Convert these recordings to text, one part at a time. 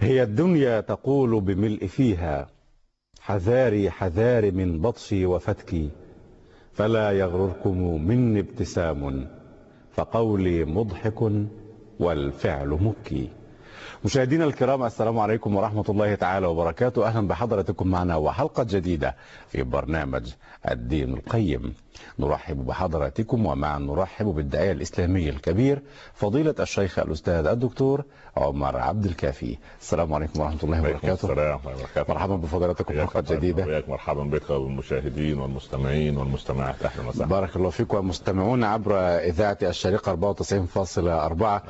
هي الدنيا تقول بملء فيها حذاري حذاري من بطشي وفتكي، فلا يغرركم مني ابتسام فقولي مضحك والفعل مبكي. مشاهدينا الكرام، السلام عليكم ورحمة الله تعالى وبركاته. أهلا بحضراتكم معنا وحلقة جديدة في برنامج الدين القيم. نرحب بحضراتكم ومعا نرحب بالداعية الإسلامي الكبير فضيلة الشيخ الأستاذ الدكتور عمر عبد الكافي. السلام عليكم ورحمة الله وبركاته. السلام ورحمة الله وبركاته. مرحبا بفضيلتكم في حلقة جديدة. وياك مرحبا بك والمشاهدين والمستمعين والمستمعات. أهلا وسهلا. بارك الله فيكم. ومستمعون عبر إذاعة الشريقة 94.4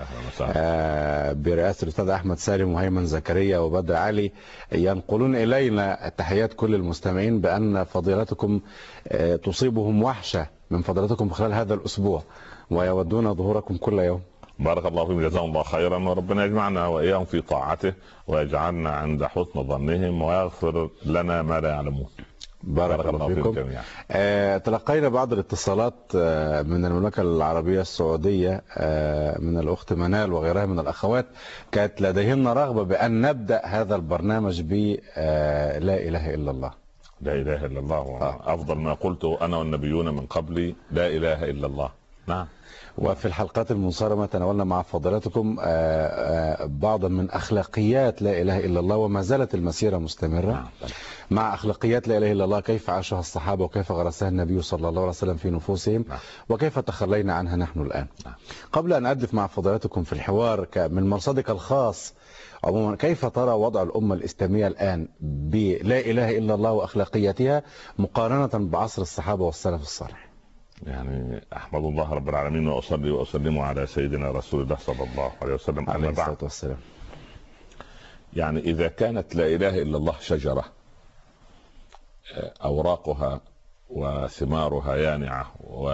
برئاسة الأستاذ أحمد سالم وهيمن زكريا وبدر علي ينقلون إلينا تحيات كل المستمعين بأن فضيلتكم تصيبهم وحشة من فضيلتكم خلال هذا الأسبوع ويودون ظهوركم كل يوم. بارك الله فيهم، جزاهم الله خيرا، وربنا يجمعنا وإياهم في طاعته ويجعلنا عند حسن ظنهم ويغفر لنا ما لا يعلمون. بارك الله فيكم جميعا. تلقينا بعض الاتصالات من المملكة العربية السعودية من الأخت منال وغيرها من الأخوات، كانت لديهن رغبة بأن نبدأ هذا البرنامج ب لا إله إلا الله. لا إله إلا الله أفضل ما قلت أنا والنبيون من قبلي، لا إله إلا الله. نعم. وفي الحلقات المنصرمة تناولنا مع فضيلتكم بعضا من أخلاقيات لا إله إلا الله، وما زالت المسيرة مستمرة مع أخلاقيات لا إله إلا الله، كيف عاشها الصحابة وكيف غرسها النبي صلى الله عليه وسلم في نفوسهم وكيف تخلينا عنها نحن الآن. قبل أن أدف مع فضيلتكم في الحوار من مرصدك الخاص عموما، كيف ترى وضع الأمة الإسلامية الآن بلا إله إلا الله وأخلاقياتها مقارنة بعصر الصحابة والسلف الصالح؟ يعني أحمد الله رب العالمين وأصلي وأسلم على سيدنا رسول الله صلى الله عليه وسلم. عليه الصلاة والسلام. يعني إذا كانت لا إله إلا الله شجرة أوراقها وثمارها يانعة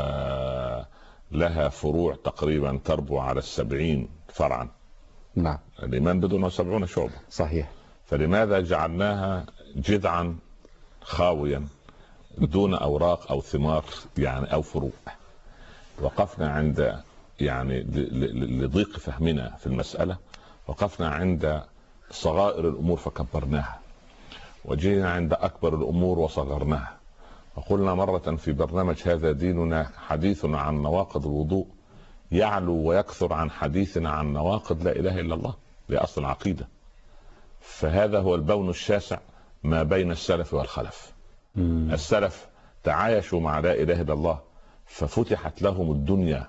ولها فروع تقريبا تربو على 70 فرعا. نعم. الإيمان بدون 70 شعبة. صحيح. فلماذا جعلناها جذعا خاويا دون أوراق أو ثمار يعني أو فروع؟ وقفنا عند يعني لضيق فهمنا في المسألة، وقفنا عند صغائر الأمور فكبرناها، وجينا عند أكبر الأمور وصغرناها. وقلنا مرة في برنامج هذا ديننا حديثنا عن نواقض الوضوء يعلو ويكثر عن حديثنا عن نواقض لا إله إلا الله لأصل العقيدة. فهذا هو البون الشاسع ما بين السلف والخلف. السلف تعايشوا مع لا إله إلا الله ففتحت لهم الدنيا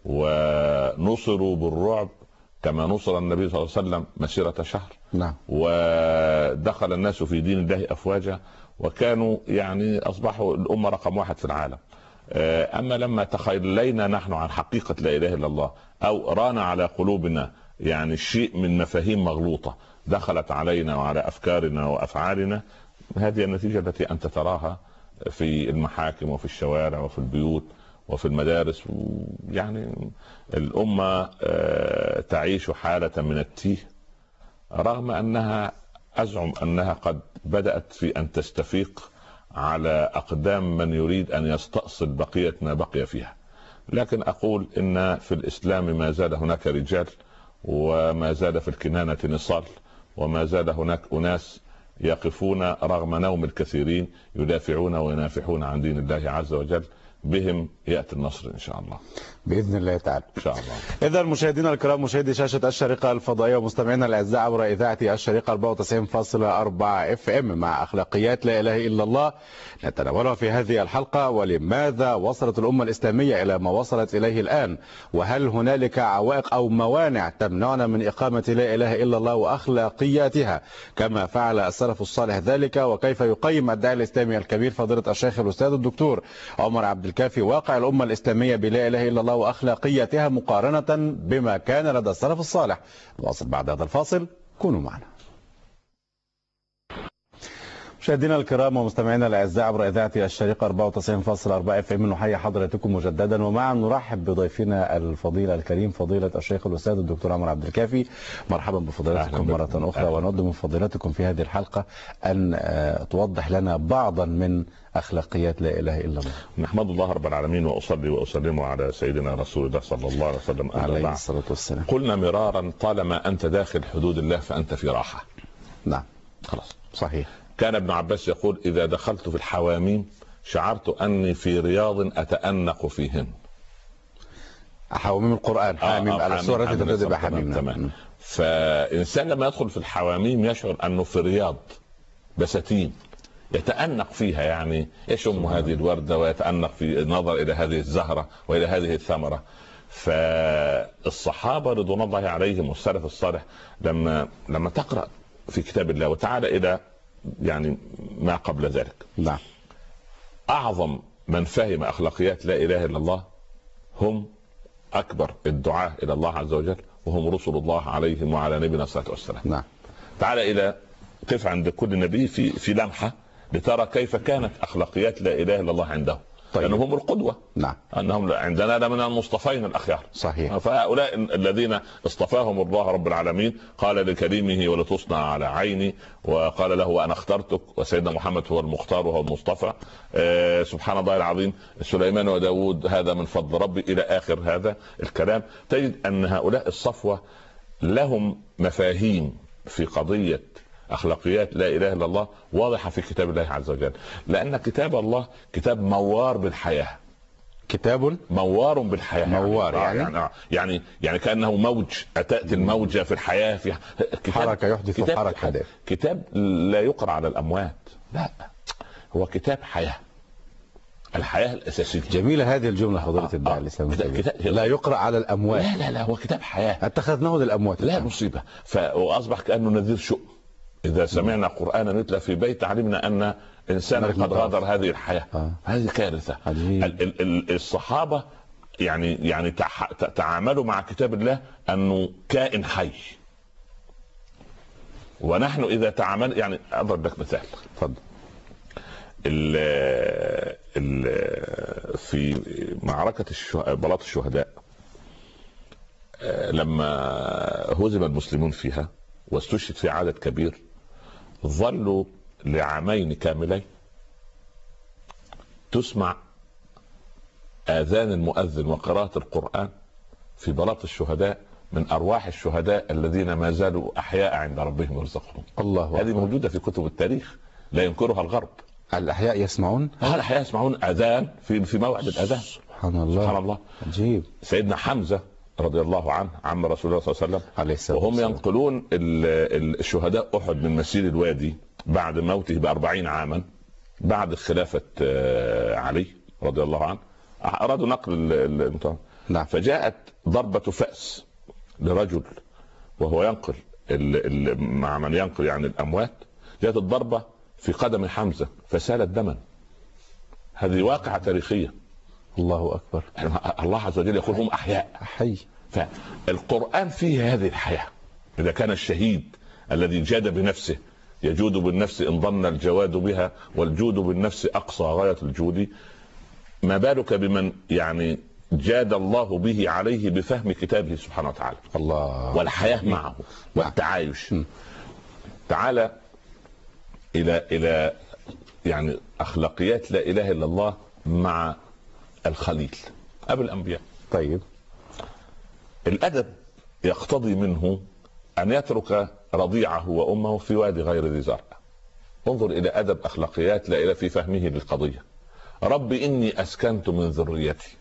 ونصروا بالرعب كما نصر النبي صلى الله عليه وسلم مسيرة شهر. نعم. ودخل الناس في دين الله أفواجا وكانوا يعني أصبحوا الأمة رقم 1 في العالم. أما لما تخيلينا نحن عن حقيقة لا إله إلا الله أو ران على قلوبنا يعني شيء من مفاهيم مغلوطة دخلت علينا وعلى أفكارنا وأفعالنا، هذه النتيجة التي أنت تراها في المحاكم وفي الشوارع وفي البيوت وفي المدارس. يعني الأمة تعيش حالة من التيه، رغم أنها أزعم أنها قد بدأت في أن تستفيق على أقدام من يريد أن يستأصل بقية ما بقي فيها. لكن أقول إن في الإسلام ما زال هناك رجال، وما زال في الكنانة نصال، وما زال هناك أناس يقفون رغم نوم الكثيرين يدافعون وينافحون عن دين الله عز وجل. بهم يأتي النصر إن شاء الله بإذن الله تعالى إن شاء الله. إذا مشاهدينا الكرام، مشاهدي شاشة الشريقة الفضائية ومستمعينا الأعزاء عبر إذاعة الشريقة 94.4 FM مع أخلاقيات لا إله إلا الله نتناولها في هذه الحلقة. ولماذا وصلت الأمة الإسلامية إلى ما وصلت إليه الآن؟ وهل هنالك عوائق أو موانع تمنعنا من إقامة لا إله إلا الله وأخلاقياتها كما فعل السلف الصالح ذلك؟ وكيف يقيم الداعي الإسلامي الكبير فضيلة الشيخ الأستاذ الدكتور عمر عبد الكافي واقع الأمة الإسلامية بلا إله إلا الله وأخلاقياتها مقارنة بما كان لدى السلف الصالح؟ نواصل بعد هذا الفاصل، كونوا معنا. مشاهدينا الكرام ومستمعينا الاعزاء عبر اذاعه الشريقه 94.4 FM، نحيي حضراتكم مجددا ومعا نرحب بضيفنا الفضيل الكريم فضيله الشيخ الاستاذ الدكتور عمر عبد الكافي. مرحبا بفضيلتكم مره اخرى، ونود من فضيلتكم في هذه الحلقه ان توضح لنا بعضا من اخلاقيات لا اله الا الله. نحمد الله رب العالمين واصلي واسلم على سيدنا رسول الله صلى الله عليه وسلم عليه الصلاه والسلام. قلنا مرارا طالما انت داخل حدود الله فانت في راحه. نعم خلاص. صحيح. كان ابن عباس يقول اذا دخلت في الحواميم شعرت اني في رياض اتأنق فيهن. حواميم القرآن، حاميم على السورة التي تبتدئ بحميم. تمام. فإنسان لما يدخل في الحواميم يشعر أنه في رياض بساتين يتأنق فيها، يعني يشم هذه الوردة ويتأنق في النظر إلى هذه الزهرة وإلى هذه الثمرة. فالصحابة رضوان الله عليهم والسلف الصالح لما تقرأ في كتاب الله وتعالى إلى يعني ما قبل ذلك، نعم، أعظم من فهم أخلاقيات لا إله إلا الله هم أكبر الدعاة إلى الله عز وجل، وهم رسل الله عليهم وعلى نبينا الصلاة والسلام. نعم. تعالى إلى قف عند كل نبي في لمحة لترى كيف كانت أخلاقيات لا إله إلا الله عندهم. طيب. لأنهم هم القدوة. نعم. أنهم عندنا لمن المصطفين الأخيار. صحيح. فهؤلاء الذين اصطفاهم الله رب العالمين قال لكريمه ولتصنع على عيني، وقال له وأنا اخترتك، وسيدنا محمد هو المختار وهو المصطفى. سبحان الله العظيم، سليمان وداود هذا من فضل ربي، إلى آخر هذا الكلام. تجد أن هؤلاء الصفوة لهم مفاهيم في قضية أخلاقيات لا إله إلا الله واضحة في كتاب الله عز وجل، لأن كتاب الله كتاب موار بالحياة. كتاب موار بالحياة، موار يعني كأنه موج، أتأتي الموجة في الحياة، في حركة يحدث حركة. كتاب لا يقرأ على الأموات، لا، هو كتاب حياة، الحياة الأساسية. جميلة هذه الجملة فضيلة الداعي لا يقرأ على الأموات. لا هو كتاب حياة. اتخذناه للأموات. لا مصيبة. وأصبح كأنه نذير شؤم. إذا سمعنا قرآنا يتلى في بيت علمنا أن إنسانا قد غادر هذه الحياة. هذه كارثة. الصحابة يعني تعاملوا مع كتاب الله أنه كائن حي، ونحن إذا تعامل يعني أضرب لك مثال. تفضل. في معركة بلاط الشهداء لما هزم المسلمون فيها واستشهد في عدد كبير، ظلوا لعامين كاملين تسمع آذان المؤذن وقراءة القرآن في بلاط الشهداء من أرواح الشهداء الذين ما زالوا أحياء عند ربهم يرزقون. الله. هذه موجودة في كتب التاريخ لا ينكرها الغرب. الأحياء يسمعون؟ الأحياء يسمعون أذان في موعد الأذان. سبحان الله. سبحان الله. عجيب. سيدنا حمزة رضي الله عنه عم رسول الله صلى الله عليه وسلم وهم ينقلون الشهداء أحد من مسير الوادي بعد موته ب40 عاما بعد خلافة علي رضي الله عنه، أرادوا نقل نعم. فجاءت ضربة فأس لرجل وهو ينقل مع من ينقل يعني الأموات، جاءت الضربة في قدم حمزة فسالت دما. هذه واقعة تاريخية. الله أكبر. يعني الله عز وجل يقول هم أحياء حي. فالقرآن فيه هذه الحياة. إذا كان الشهيد الذي جاد بنفسه يجود بالنفس إن ظن الجواد بها، والجود بالنفس أقصى غاية الجود، ما بالك بمن يعني جاد الله به عليه بفهم كتابه سبحانه وتعالى. الله. والحياة معه والتعايش. تعالى إلى يعني أخلاقيات لا إله إلا الله مع الخليل أبو الأنبياء. طيب. الأدب يقتضي منه أن يترك رضيعه وأمه في وادي غير ذي زرع. انظر إلى أدب أخلاقيات لا إله في فهمه للقضية. رب إني أسكنت من ذريتي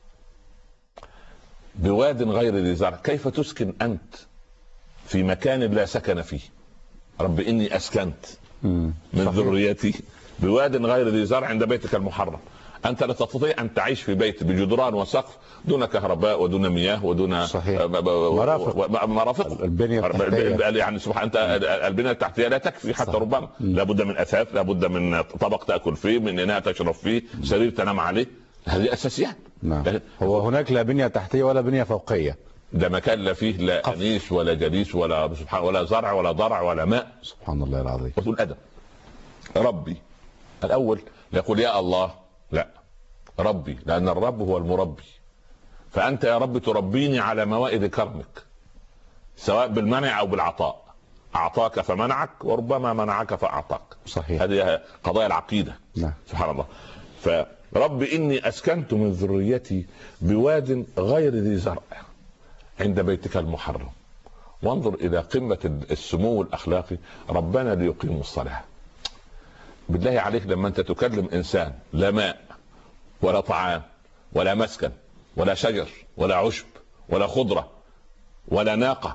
بواد غير ذي زرع. كيف تسكن أنت في مكان لا سكن فيه؟ رب إني أسكنت من ذريتي بواد غير ذي زرع عند بيتك المحرم. أنت لا تستطيع أن تعيش في بيت بجدران وسقف دون كهرباء ودون مياه ودون مرافق. البنية التحتية يعني سبحان أنت البنية التحتية لا تكفي حتى. ربما لابد من أثاث، لابد من طبق تأكل فيه، من إناء تشرب فيه، سرير تنام عليه. هذه أساسيات. هو هناك لا بنية تحتية ولا بنية فوقية. ده مكان لا فيه لا أنيس ولا جليس ولا سبحان ولا زرع ولا ضرع ولا ماء. سبحان الله العظيم. وتقول أدب. ربي الأول يقول يا الله، لا، ربي، لأن الرب هو المربي. فأنت يا رب تربيني على موائد كرمك سواء بالمنع أو بالعطاء. أعطاك فمنعك، وربما منعك فأعطاك. صحيح. هذه قضايا العقيدة. نعم. سبحان الله. فرب إني أسكنت من ذريتي بواد غير ذي زرع عند بيتك المحرم. وانظر الى قمة السمو الاخلاقي. ربنا ليقيموا الصلاة. بالله عليك لما انت تكلم انسان لا ماء ولا طعام ولا مسكن ولا شجر ولا عشب ولا خضرة ولا ناقة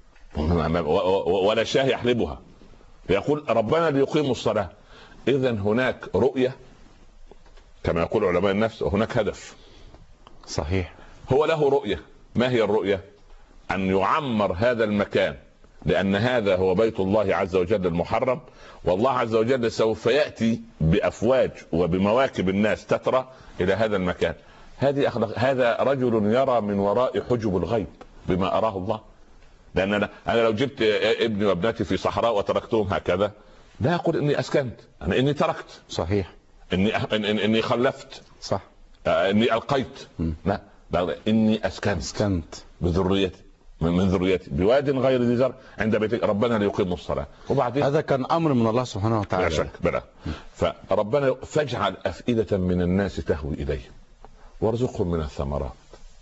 ولا شاه يحلبها، يقول ربنا ليقيموا الصلاة. اذا هناك رؤية كما يقول علماء النفس، وهناك هدف. صحيح. هو له رؤية. ما هي الرؤية؟ أن يعمر هذا المكان، لأن هذا هو بيت الله عز وجل المحرم، والله عز وجل سوف يأتي بأفواج وبمواكب الناس تترى إلى هذا المكان. هذه أخلاق. هذا رجل يرى من وراء حجب الغيب بما أراه الله. لأن أنا لو جبت ابني وابنتي في صحراء وتركتهم هكذا لا أقول إني أسكنت، أنا إني تركت. صحيح. إني خلفت. صح. إني ألقيت. لا، إني أسكنت بذريتي من ذريتي بواد غير ذي زرع عند بيتك ربنا ليقيموا الصلاة. وبعدين هذا كان أمر من الله سبحانه وتعالى. لا شك بلى. فربنا فاجعل أفئدة من الناس تهوي إليه وارزقهم من الثمرات.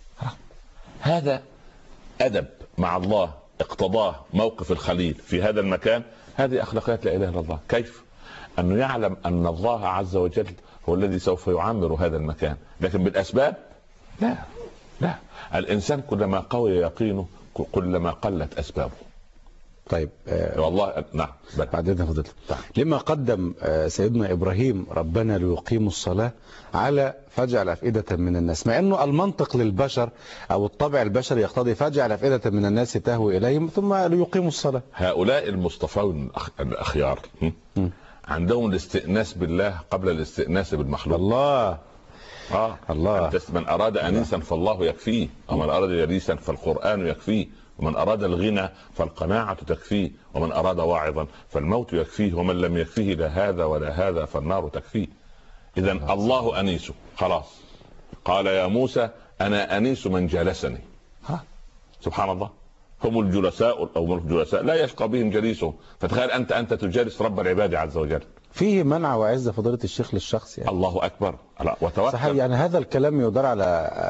هذا أدب مع الله اقتضاه موقف الخليل في هذا المكان. هذه أخلاقيات لا إله إلا الله. كيف؟ أنه يعلم أن الله عز وجل هو الذي سوف يعمر هذا المكان، لكن بالأسباب لا. الإنسان كلما قوي يقينه كلما قلت أسبابه. طيب والله نعم. بعد إذن فضلت لما قدم سيدنا إبراهيم ربنا ليقيموا الصلاة على فجعل أفئدة من الناس، مع أنه المنطق للبشر أو الطبع البشري يقتضي فجعل أفئدة من الناس تهوي إليهم ثم ليقيموا الصلاة. هؤلاء المصطفون الأخيار عندهم الاستئناس بالله قبل الاستئناس بالمخلوق. الله. الله. من أراد أنيسا فالله يكفيه، ومن أراد يريسا فالقرآن يكفيه، ومن أراد الغنى فالقناعة تكفيه، ومن أراد واعظا فالموت يكفيه، ومن لم يكفيه لا هذا ولا هذا فالنار تكفيه. إذا الله أنيسه خلاص. قال يا موسى أنا أنيس من جلسني. سبحان الله. هم الجلساء أو الجلساء لا يشقى بهم جليسهم. فتخيل أنت تجالس رب العباد عز وجل. فيه منع وعزة فضيلة الشيخ للشخص يعني. الله أكبر. وتوكل. صحيح. يعني هذا الكلام يدار على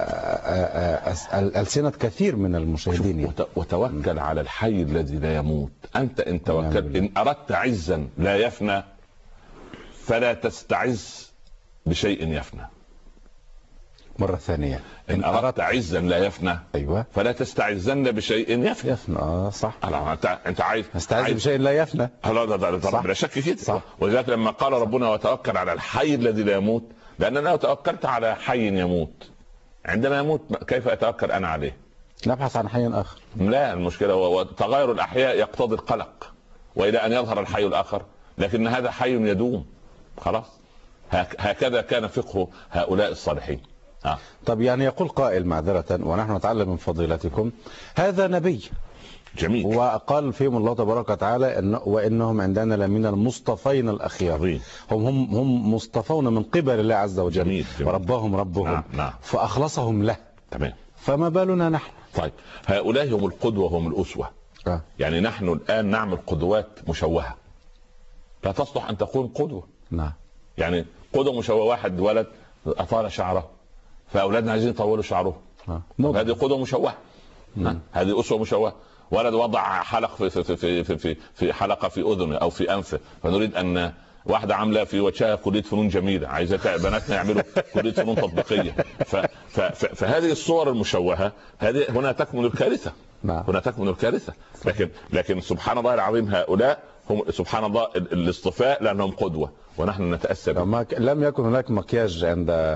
ألسنة كثير من المشاهدين يعني. وتوكل على الحي الذي لا يموت. أنت إن توكل إن أردت عزا لا يفنى فلا تستعز بشيء يفنى. مرة ثانية إن أردت عزا لا يفنى أيوة فلا تستعزن بشيء يفنى. صح. أنت عايز استعز بشيء لا يفنى. لا شك فيه. ولذلك لما قال ربنا وتوكل على الحي الذي لا يموت، لأننا لو توكلت على حي يموت عندما يموت كيف أتوكل أنا عليه؟ نبحث عن حي آخر. لا، المشكلة وتغير الأحياء يقتضي القلق وإلى أن يظهر الحي الآخر، لكن هذا حي يدوم خلاص. هكذا كان فقه هؤلاء الصالحين. طب يعني يقول قائل معذرة ونحن نتعلم من فضيلتكم هذا نبي جميل وقال فيهم الله تبارك وتعالى وإنهم عندنا لمن المصطفين الأخيار. هم مصطفون من قبل الله عز وجل. جميل. وربهم ربهم. نعم. فأخلصهم له. تمام. فما بالنا نحن؟ طيب هؤلاء هم القدوة هم الأسوة. يعني نحن الآن نعمل قدوات مشوهة لا تصلح أن تكون قدوة. نعم. يعني قدوة مشوهة، واحد ولد أطال شعره فأولادنا عايزين يطولوا شعره. هذه قدوة مشوهة. هذه أسوة مشوهة. ولد وضع حلق في حلقة في أذنه أو في أنفه، فنريد أن واحدة عاملة في وجهها كلية فنون جميلة عايزة بناتنا يعملوا كلية فنون تطبيقية. فهذه الصور المشوهة هذه هنا تكمن الكارثة. هنا تكمن الكارثة. لكن سبحان الله العظيم هؤلاء هم سبحان الله الاصطفاء لأنهم قدوة ونحن نتأسى. لم يكن هناك مكياج عند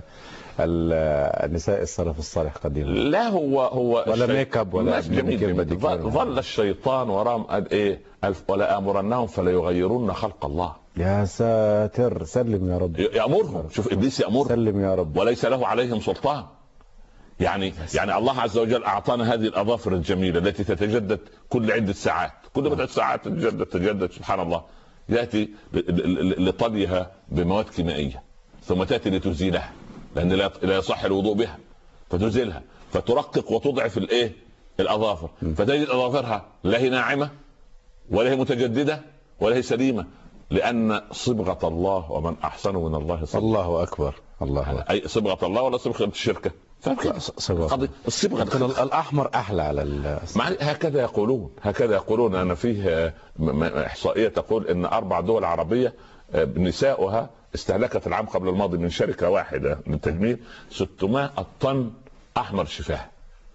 النساء السلف الصالح قديما. لا هو ولا ميك اب ولا ظل الشيطان وراهم قال ايه ولا امرنهم فلا يغيرون خلق الله. يا ساتر سلم يا رب. يأمرهم. شوف ابليس يأمرهم سلم يا رب وليس له عليهم سلطان. يعني الله عز وجل اعطانا هذه الاظافر الجميله التي تتجدد كل عده ساعات، كل بضعه ساعات تتجدد سبحان الله. ياتي لطليها بمواد كيميائيه ثم تاتي لتزيلها لأن لا يصح الوضوء بها، فتزيلها فترقق وتضعف الأظافر، فتجد أظافرها لا هي ناعمة ولا هي متجددة ولا هي سليمة، لأن صبغة الله ومن أحسن من الله صبغة. الله أكبر. الله أكبر. أي صبغة الله ولا صبغة الشركة؟ الصبغه الاحمر احلى على هكذا يقولون. انا فيه احصائيه تقول ان 4 دول عربيه نساؤها استهلكت العام قبل الماضي من شركه واحده للتجميل 600 طن احمر شفاه.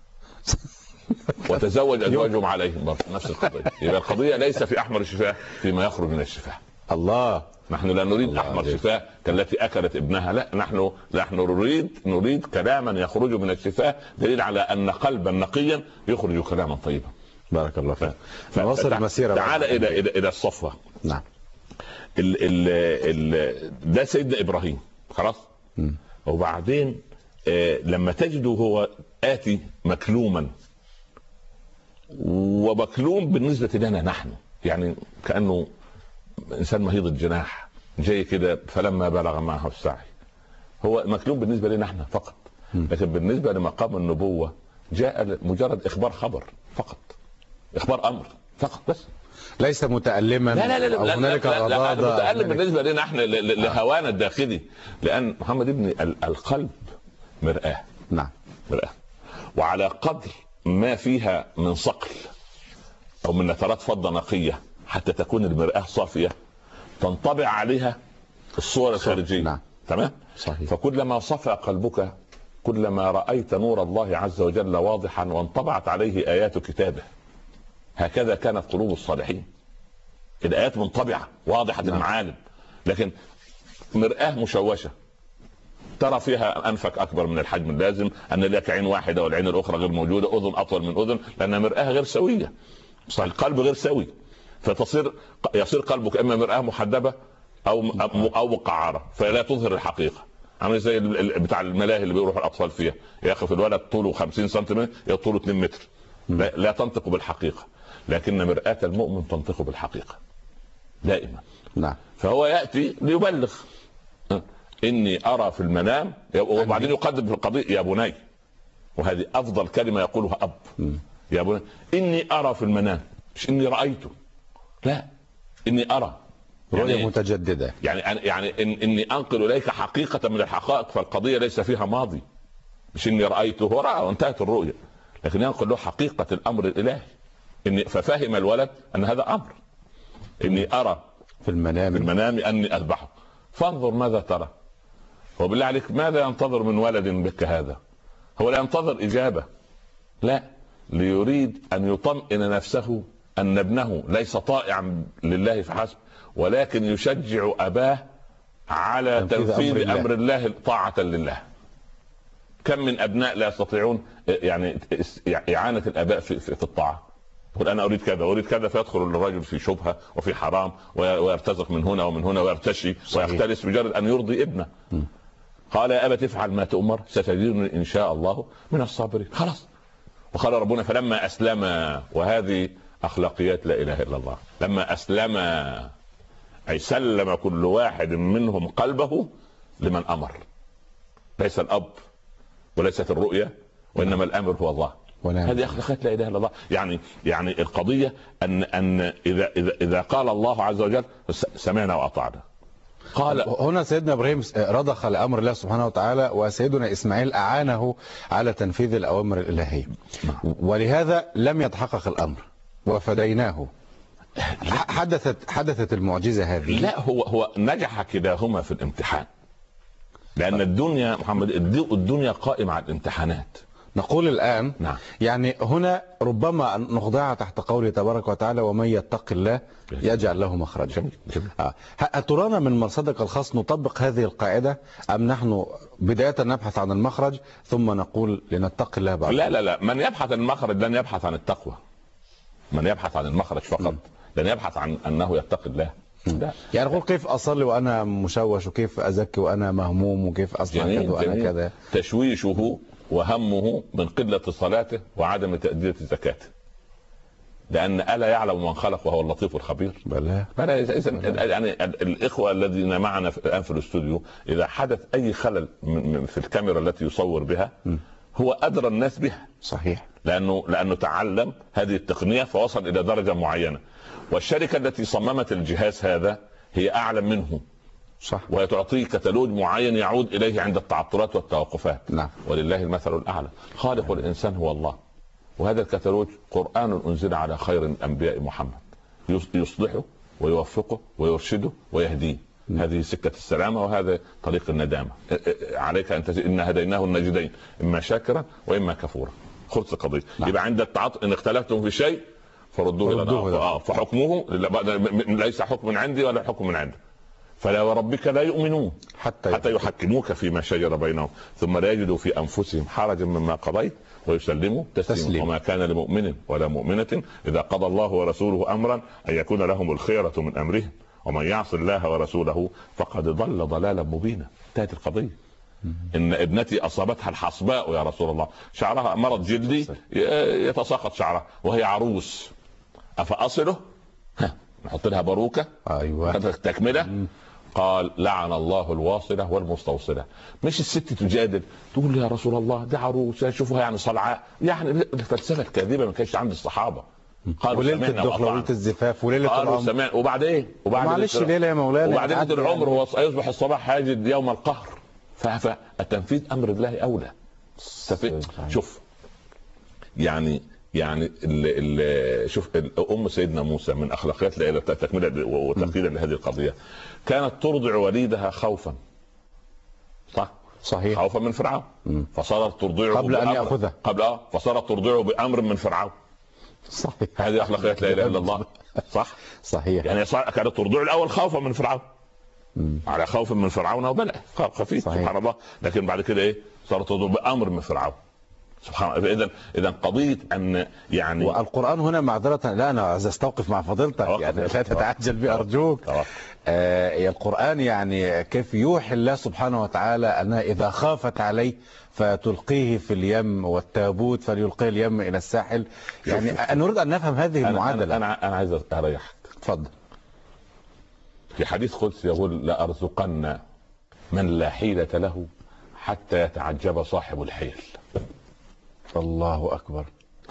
وتزوج ازواجهم عليهم برضه نفس القضيه. يبقى القضيه ليس في احمر الشفاه، فيما يخرج من الشفاه. الله. نحن لا نريد احمر شفاه كالتي اكلت ابنها، لا، نحن نريد كلاما يخرج من الشفاه، دليل على ان قلبا نقيا يخرج كلاما طيبا. بارك الله فيك. نواصل المسيره. تعال الى الصفوه. نعم. ده سيدنا ابراهيم خلاص. وبعدين لما تجده هو آتي مكلوما، ومكلوم بالنسبة لنا نحن يعني كأنه إنسان مهيض الجناح جاي كده، فلما بلغ معه السعي. هو مكلوم بالنسبة لنا نحن فقط، لكن بالنسبة لمقام النبوة جاء مجرد إخبار خبر فقط، إخبار أمر فقط بس، ليس متألما. لا متألم بالنسبة لنا احنا لهوانا الداخلي، لأن محمد ابن القلب مرآة. نعم، مرآة، وعلى قدر ما فيها من صقل أو من نترات فضة نقية حتى تكون المرآة صافية تنطبع عليها الصور الخارجية. نعم. تمام، صحيح. فكلما صفى قلبك كلما رأيت نور الله عز وجل واضحا وانطبعت عليه آيات كتابه. هكذا كانت قلوب الصالحين، الآيات منطبعة واضحة المعالم، لكن مرآة مشوشة ترى فيها أنفك أكبر من الحجم اللازم، أن لك عين واحدة والعين الأخرى غير موجودة، أذن أطول من أذن، لأن مرآة غير سوية، القلب غير سوي، يصير قلبك إما مرآة محدبة أو مقعرة فلا تظهر الحقيقة. عامل زي بتاع الملاهي اللي بيروح الأطفال فيها، يا أخي في الولد طوله 50 سنتيمتر يا طوله 2 متر، لا تنطق بالحقيقة، لكن مرآة المؤمن تنطق بالحقيقة دائما. نعم. فهو يأتي ليبلغ إني أرى في المنام، وبعدين يقدم في القضية يا بني، وهذه أفضل كلمة يقولها أب. يا بني إني أرى في المنام، مش إني رأيته، لا، إني أرى، رؤية يعني متجددة، يعني إني أنقل إليك حقيقة من الحقائق، فالقضية ليس فيها ماضي، مش إني رأيته هو رأى وانتهت الرؤية، لكن ينقل له حقيقة الأمر الإلهي. ففهم الولد أن هذا أمر، إني أرى في المنام أني أذبحه فانظر ماذا ترى. وبالله عليك ماذا ينتظر من ولد بك هذا؟ هو لا ينتظر إجابة، لا، ليريد أن يطمئن نفسه أن ابنه ليس طائعا لله فحسب، ولكن يشجع أباه على تنفيذ أمر الله طاعة لله. كم من أبناء لا يستطيعون يعني إعانة الآباء في الطاعة، يقول أنا أريد كذا وأريد كذا، فيدخل الرجل في شبهة وفي حرام ويرتزق من هنا ومن هنا ويرتشي ويختلس مجرد أن يرضي ابنه. قال يا أبا تفعل ما تؤمر ستجدني إن شاء الله من الصابرين. خلاص. وقال ربنا فلما أسلم، وهذه أخلاقيات لا إله إلا الله، لما أسلم أي سلم كل واحد منهم قلبه لمن أمر، ليس الأب وليست الرؤية، وإنما الأمر هو الله. هذه أخلاقيات لا إله إلا الله. يعني القضية أن إذا قال الله عز وجل سمعنا وأطعنا. قال هنا سيدنا إبراهيم رضخ لأمر الله سبحانه وتعالى، وسيدنا إسماعيل أعانه على تنفيذ الأوامر الإلهية، ولهذا لم يتحقق الأمر وفديناه. حدثت المعجزة هذه. لا، هو نجح كلاهما في الامتحان، لأن الدنيا محمد الدنيا قائمة على الامتحانات. نقول الآن نعم. يعني هنا ربما نخضعها تحت قوله تبارك وتعالى ومن يتق الله يجعل له مخرجا. أترانا من مرصدك الخاص نطبق هذه القاعدة، أم نحن بداية نبحث عن المخرج ثم نقول لنتقي الله بعد؟ لا، من يبحث عن المخرج لن يبحث عن التقوى، من يبحث عن المخرج فقط لن يبحث عن أنه يتقي الله. يعني نقول كيف أصلي وأنا مشوش، وكيف أزكي وأنا مهموم، وكيف أصنع كذا وأنا كذا. تشويشه وهمه من قلة صلاته وعدم تأدية زكاته، لأن ألا يعلم من خلق وهو اللطيف الخبير. بلى. يعني الإخوة الذين معنا الآن في الاستوديو، إذا حدث أي خلل في الكاميرا التي يصور بها هو أدرى الناس بها. صحيح. لأنه تعلم هذه التقنية فوصل إلى درجة معينة، والشركة التي صممت الجهاز هذا هي أعلم منه صح. وتعطيه كتالوج معين يعود اليه عند التعطلات والتوقفات. نعم. ولله المثل الاعلى. خالق الانسان هو الله، وهذا الكتالوج قرآن انزل على خير الانبياء محمد، يصلحه ويوفقه ويرشده ويهديه. هذه سكة السلامة وهذا طريق الندامة. عليك أن إن هديناه النجدين، إما شاكرا وإما كفورا. خلص القضية. يبقى عند التعاطف إن اختلفتم في شيء فردوه إلى الله، فحكمه ليس حكم من عندي ولا حكم من عنده. فلا وربك لا يؤمنون حتى يحكموك فيما شجر بينهم ثم لا يجدوا في أنفسهم حرجا مما قضيت ويسلموا تسليما. وما كان لمؤمن ولا مؤمنة إذا قضى الله ورسوله أمرا أن يكون لهم الخيرة من أمرهم ومن يعص الله ورسوله فقد ضل ضلالا مبينا. انتهت القضية. إن ابنتي أصابتها الحصباء يا رسول الله، شعرها مرض جلدي يتساقط شعرها وهي عروس، أفأصله؟ نحط لها باروكة. أيوة. تكملة. قال لعن الله الواصلة والمستوصلة. مش الست تجادل تقول يا رسول الله دي عروس شوفوها يعني صلعاء، يعني الفلسفة الكاذبة ما كانش عند الصحابة. قالوا وليلة الدخل وليلة الزفاف وليلة العمر وبعدين معلش ليلة يا مولانا وبعدين العمر هو يصبح الصباح هاجد يوم القهر. فالتنفيذ امر الله اولى. شوف يعني شوف ام سيدنا موسى من اخلاقيات ليلى تكمله وتقييدا لهذه القضيه، كانت ترضع وليدها خوفا. صحيح. خوفا من فرعون. فصارت ترضعه قبل ان ياخذه فصارت ترضعه بامر من فرعون. صحيح. هذه اخلاقيات لا اله الا الله. صحيح. يعني كانت ترضعه الاول خوفا من فرعون، على خوف من فرعون وبلع خفيف. سبحان الله. لكن بعد كده ايه؟ صارت ترضعه بامر من فرعون. سبحان الله. اذا قضيه ان يعني والقران هنا معذره، لا انا عايز استوقف مع فضيلتك يعني لا تتعجل بي ارجوك. القران يعني كيف يوحي الله سبحانه وتعالى انها اذا خافت عليه فتلقيه في اليم والتابوت فليلقيه اليم الى الساحل. يعني نريد ان نفهم هذه المعادله. انا عايز اريحك. اتفضل. في حديث قدسي يقول لأرزقن من لا حيلة له حتى يتعجب صاحب الحيل. الله أكبر.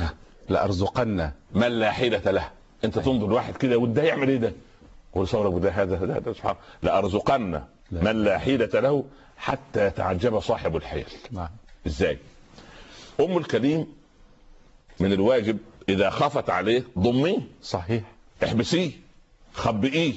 لأرزقن من لا حيلة له. انت تنظر واحد كده وده يعمل ايه ده؟ قول صورك ده هذا سبحان. لأرزقن من لا حيلة له حتى يتعجب صاحب الحيل. ازاي؟ ام الكريم من الواجب اذا خافت عليه ضميه. صحيح. احبسيه خبئيه.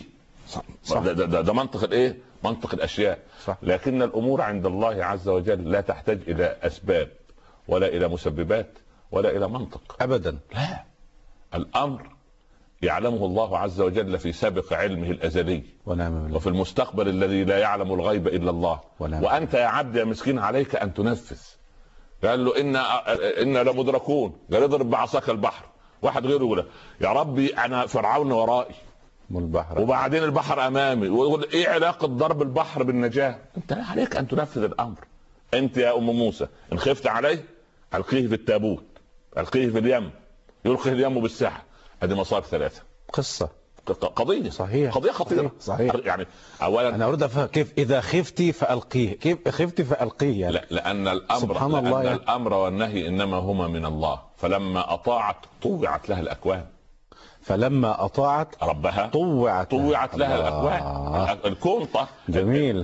ده منطق الايه؟ منطق الاشياء. صح. لكن الامور عند الله عز وجل لا تحتاج الى اسباب ولا الى مسببات ولا الى منطق ابدا. لا، الامر يعلمه الله عز وجل في سابق علمه الازلي ونعم بالله. وفي المستقبل الذي لا يعلم الغيب الا الله. وانت يا عبد يا مسكين عليك ان تنفذ. قال له إن لمدركون. قال اضرب بعصاك البحر. واحد غيره يقول يا ربي انا فرعون ورائي البحر وبعدين البحر امامي، ويقول ايه علاقه ضرب البحر بالنجاه؟ انت عليك ان تنفذ الامر. انت يا ام موسى ان خفت عليه القيه في التابوت، القيه في اليم، يلقيه اليم بالساحه. هذه مصائب ثلاثه. قصه قضيه. صحيح. قضيه خطيره. صحيح. يعني اولا انا اريد افهم كيف اذا خفتي فالقيه، كيف خفتي فالقيه يعني. لا، لان الامر سبحان الله يعني. الامر والنهي انما هما من الله، فلما اطاعت طوعت لها الاكوان. فلما اطاعت ربها طوعت لها الاكوان. الكون جميل.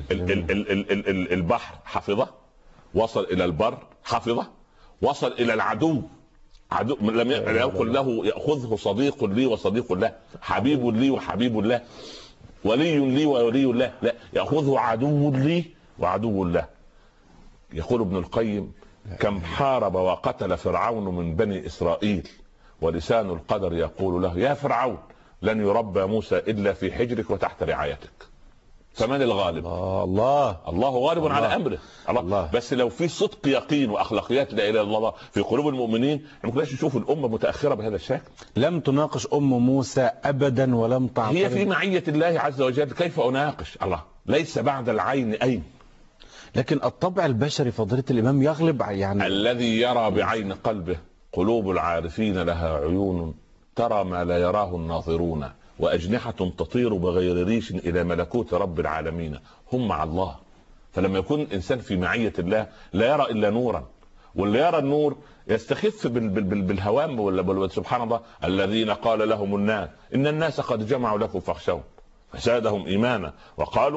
البحر حفظه، وصل الى البر حفظه، وصل الى العدو لم يقل له ياخذه صديق لي وصديق له، حبيب لي وحبيب له، ولي لي وولي له، لا، ياخذه عدو لي وعدو له. يقول ابن القيم كم حارب وقتل فرعون من بني اسرائيل ولسان القدر يقول له يا فرعون لن يربى موسى الا في حجرك وتحت رعايتك. فمن الغالب؟ الله غالب على امره. الله. بس لو في صدق يقين واخلاقيات لا اله الا الله في قلوب المؤمنين ما كناش نشوف الامه متاخره بهذا الشكل. لم تناقش ام موسى ابدا ولم تعترض. هي في معيه الله عز وجل، كيف اناقش؟ الله ليس بعد العين اين. لكن الطبع البشري فضيلة الامام يغلب يعني. الذي يرى بعين قلبه. قلوب العارفين لها عيون ترى ما لا يراه الناظرون، وأجنحة تطير بغير ريش إلى ملكوت رب العالمين. هم مع الله. فلما يكون إنسان في معية الله لا يرى إلا نورا، واللي يرى النور يستخف بالهوام. سبحان الله. الذين قال لهم الناس إن الناس قد جمعوا لكم فاخشوا فزادهم إيمانا وقالوا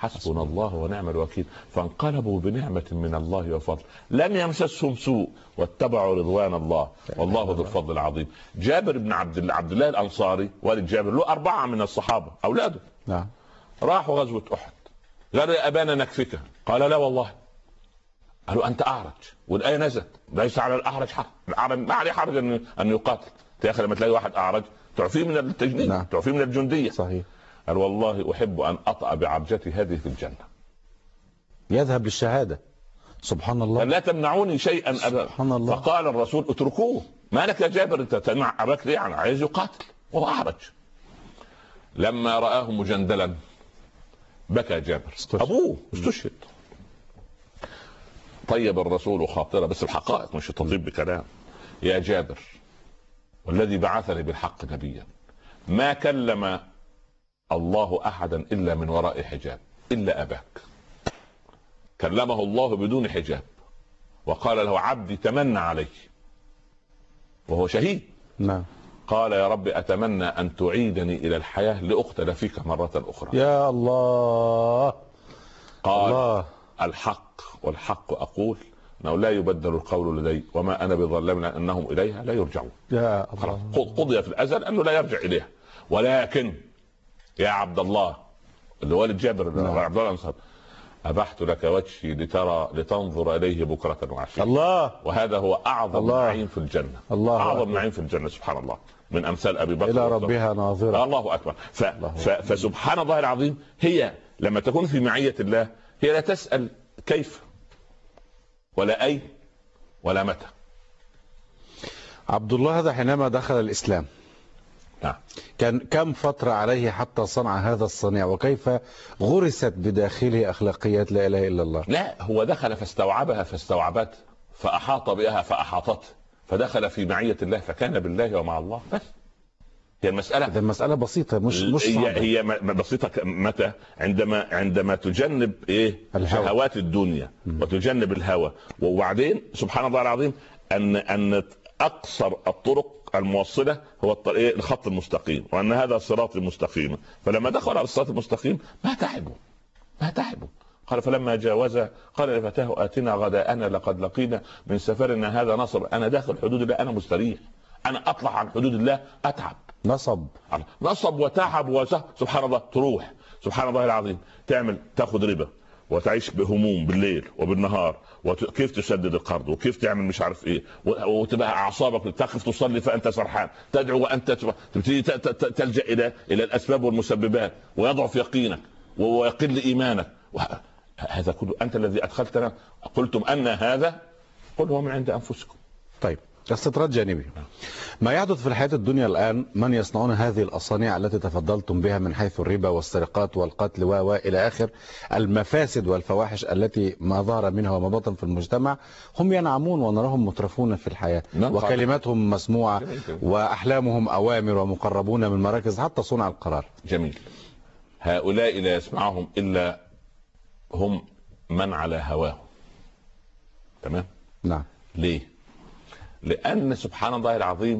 حسبنا الله ونعم الوكيل. فانقلبوا بنعمة من الله وفضل لم يمسسهم سوء واتبعوا رضوان الله والله ذو الفضل العظيم. جابر بن عبد الله الأنصاري والد جابر له 4 من الصحابة أولاده. نعم. راحوا غزوة أحد، قالوا يا أبانا نكفك، قال لا والله. قالوا أنت أعرج، والآية نزلت ليس على الأعرج حرج، الأعرج ما عليه حرج أن يقاتل. يا أخي لما تلاقي واحد أعرج تعفيه من التجنيد. نعم. تعفيه من الجندية. صحيح. قال والله أحب أن أطأ بعرجتي هذه في الجنة. يذهب للشهادة. سبحان الله. لا تمنعوني شيئا أبدا. سبحان الله. فقال الرسول اتركوه، ما لك يا جابر انت تمنع أباك ليه؟ يعني عايز يقاتل وهو أعرج. لما رآه مجندلا بكى جابر، أبوه استشهد. طيب الرسول خاطره، بس الحقائق مش تطيب بكلام. يا جابر والذي بعثني بالحق نبيا ما كلم الله أحدا إلا من وراء حجاب إلا أباك. كلمه الله بدون حجاب وقال له عبدي تمنى علي وهو شهيد. نعم. قال يا رب أتمنى أن تعيدني إلى الحياة لأقتل فيك مرة أخرى. يا الله. قال الله. الحق والحق أقول أنه لا يبدل القول لدي وما أنا بظلم أنهم إليها لا يرجعون. يا الله. قضي في الأزل أنه لا يرجع إليها. ولكن يا عبد الله اللي والد جابر بن عبد الله الأنصاري أبحت لك وجهي لتنظر إليه بكرة وعشية. الله. وهذا هو أعظم نعيم في الجنة. الله. أعظم نعيم في الجنة سبحان الله، من أمثال أبي بكر إلى ربها ناظرة. الله أكبر. فسبحان الله العظيم، هي لما تكون في معية الله هي لا تسأل كيف ولا أي ولا متى. عبد الله هذا حينما دخل الإسلام نعم. كان كم فترة عليه حتى صنع هذا الصنيع، وكيف غرست بداخله أخلاقيات لا إله إلا الله؟ لا هو دخل فاستوعبها فاستوعبت، فأحاط بها فأحاطته، فدخل في معية الله فكان بالله ومع الله. بس هي المسألة. هذه المسألة بسيطة مش صعبة. هي بسيطة متى؟ عندما تجنب شهوات الدنيا وتجنب الهوى. وبعدين سبحان الله العظيم أن أقصر الطرق الموصلة هو الطريق الخط المستقيم، وأن هذا الصراط المستقيم. فلما دخل على الصراط المستقيم ما تعبوا. قال فلما جاوز قال لفتاه آتنا غداءنا لقد لقينا من سفرنا هذا نصب. أنا داخل حدود الله أنا مستريح، أنا أطلع عن حدود الله أتعب. نصب وتعب سبحان الله. تروح سبحان الله العظيم تاخذ ربا وتعيش بهموم بالليل وبالنهار، وكيف تسدد القرض وكيف تعمل مش عارف ايه، وتبقى اعصابك تقف تصلي فانت سرحان، تدعو وانت تبتدي تلجا الى الاسباب والمسببات، ويضعف يقينك ويقل ايمانك. هذا كله انت الذي ادخلتنا. قلتم ان هذا قل هو من عند انفسكم. طيب استطراد جانبي، ما يحدث في الحياة الدنيا الآن، من يصنعون هذه الأصانع التي تفضلتم بها من حيث الربا والسرقات والقتل وإلى آخر المفاسد والفواحش التي ما ظهر منها وما بطن في المجتمع، هم ينعمون ونراهم مترفون في الحياة وكلماتهم مسموعة وأحلامهم أوامر ومقربون من مراكز حتى صنع القرار. جميل. هؤلاء لا يسمعهم إلا هم من على هواهم. تمام؟ نعم. ليه؟ لأن سبحان الله العظيم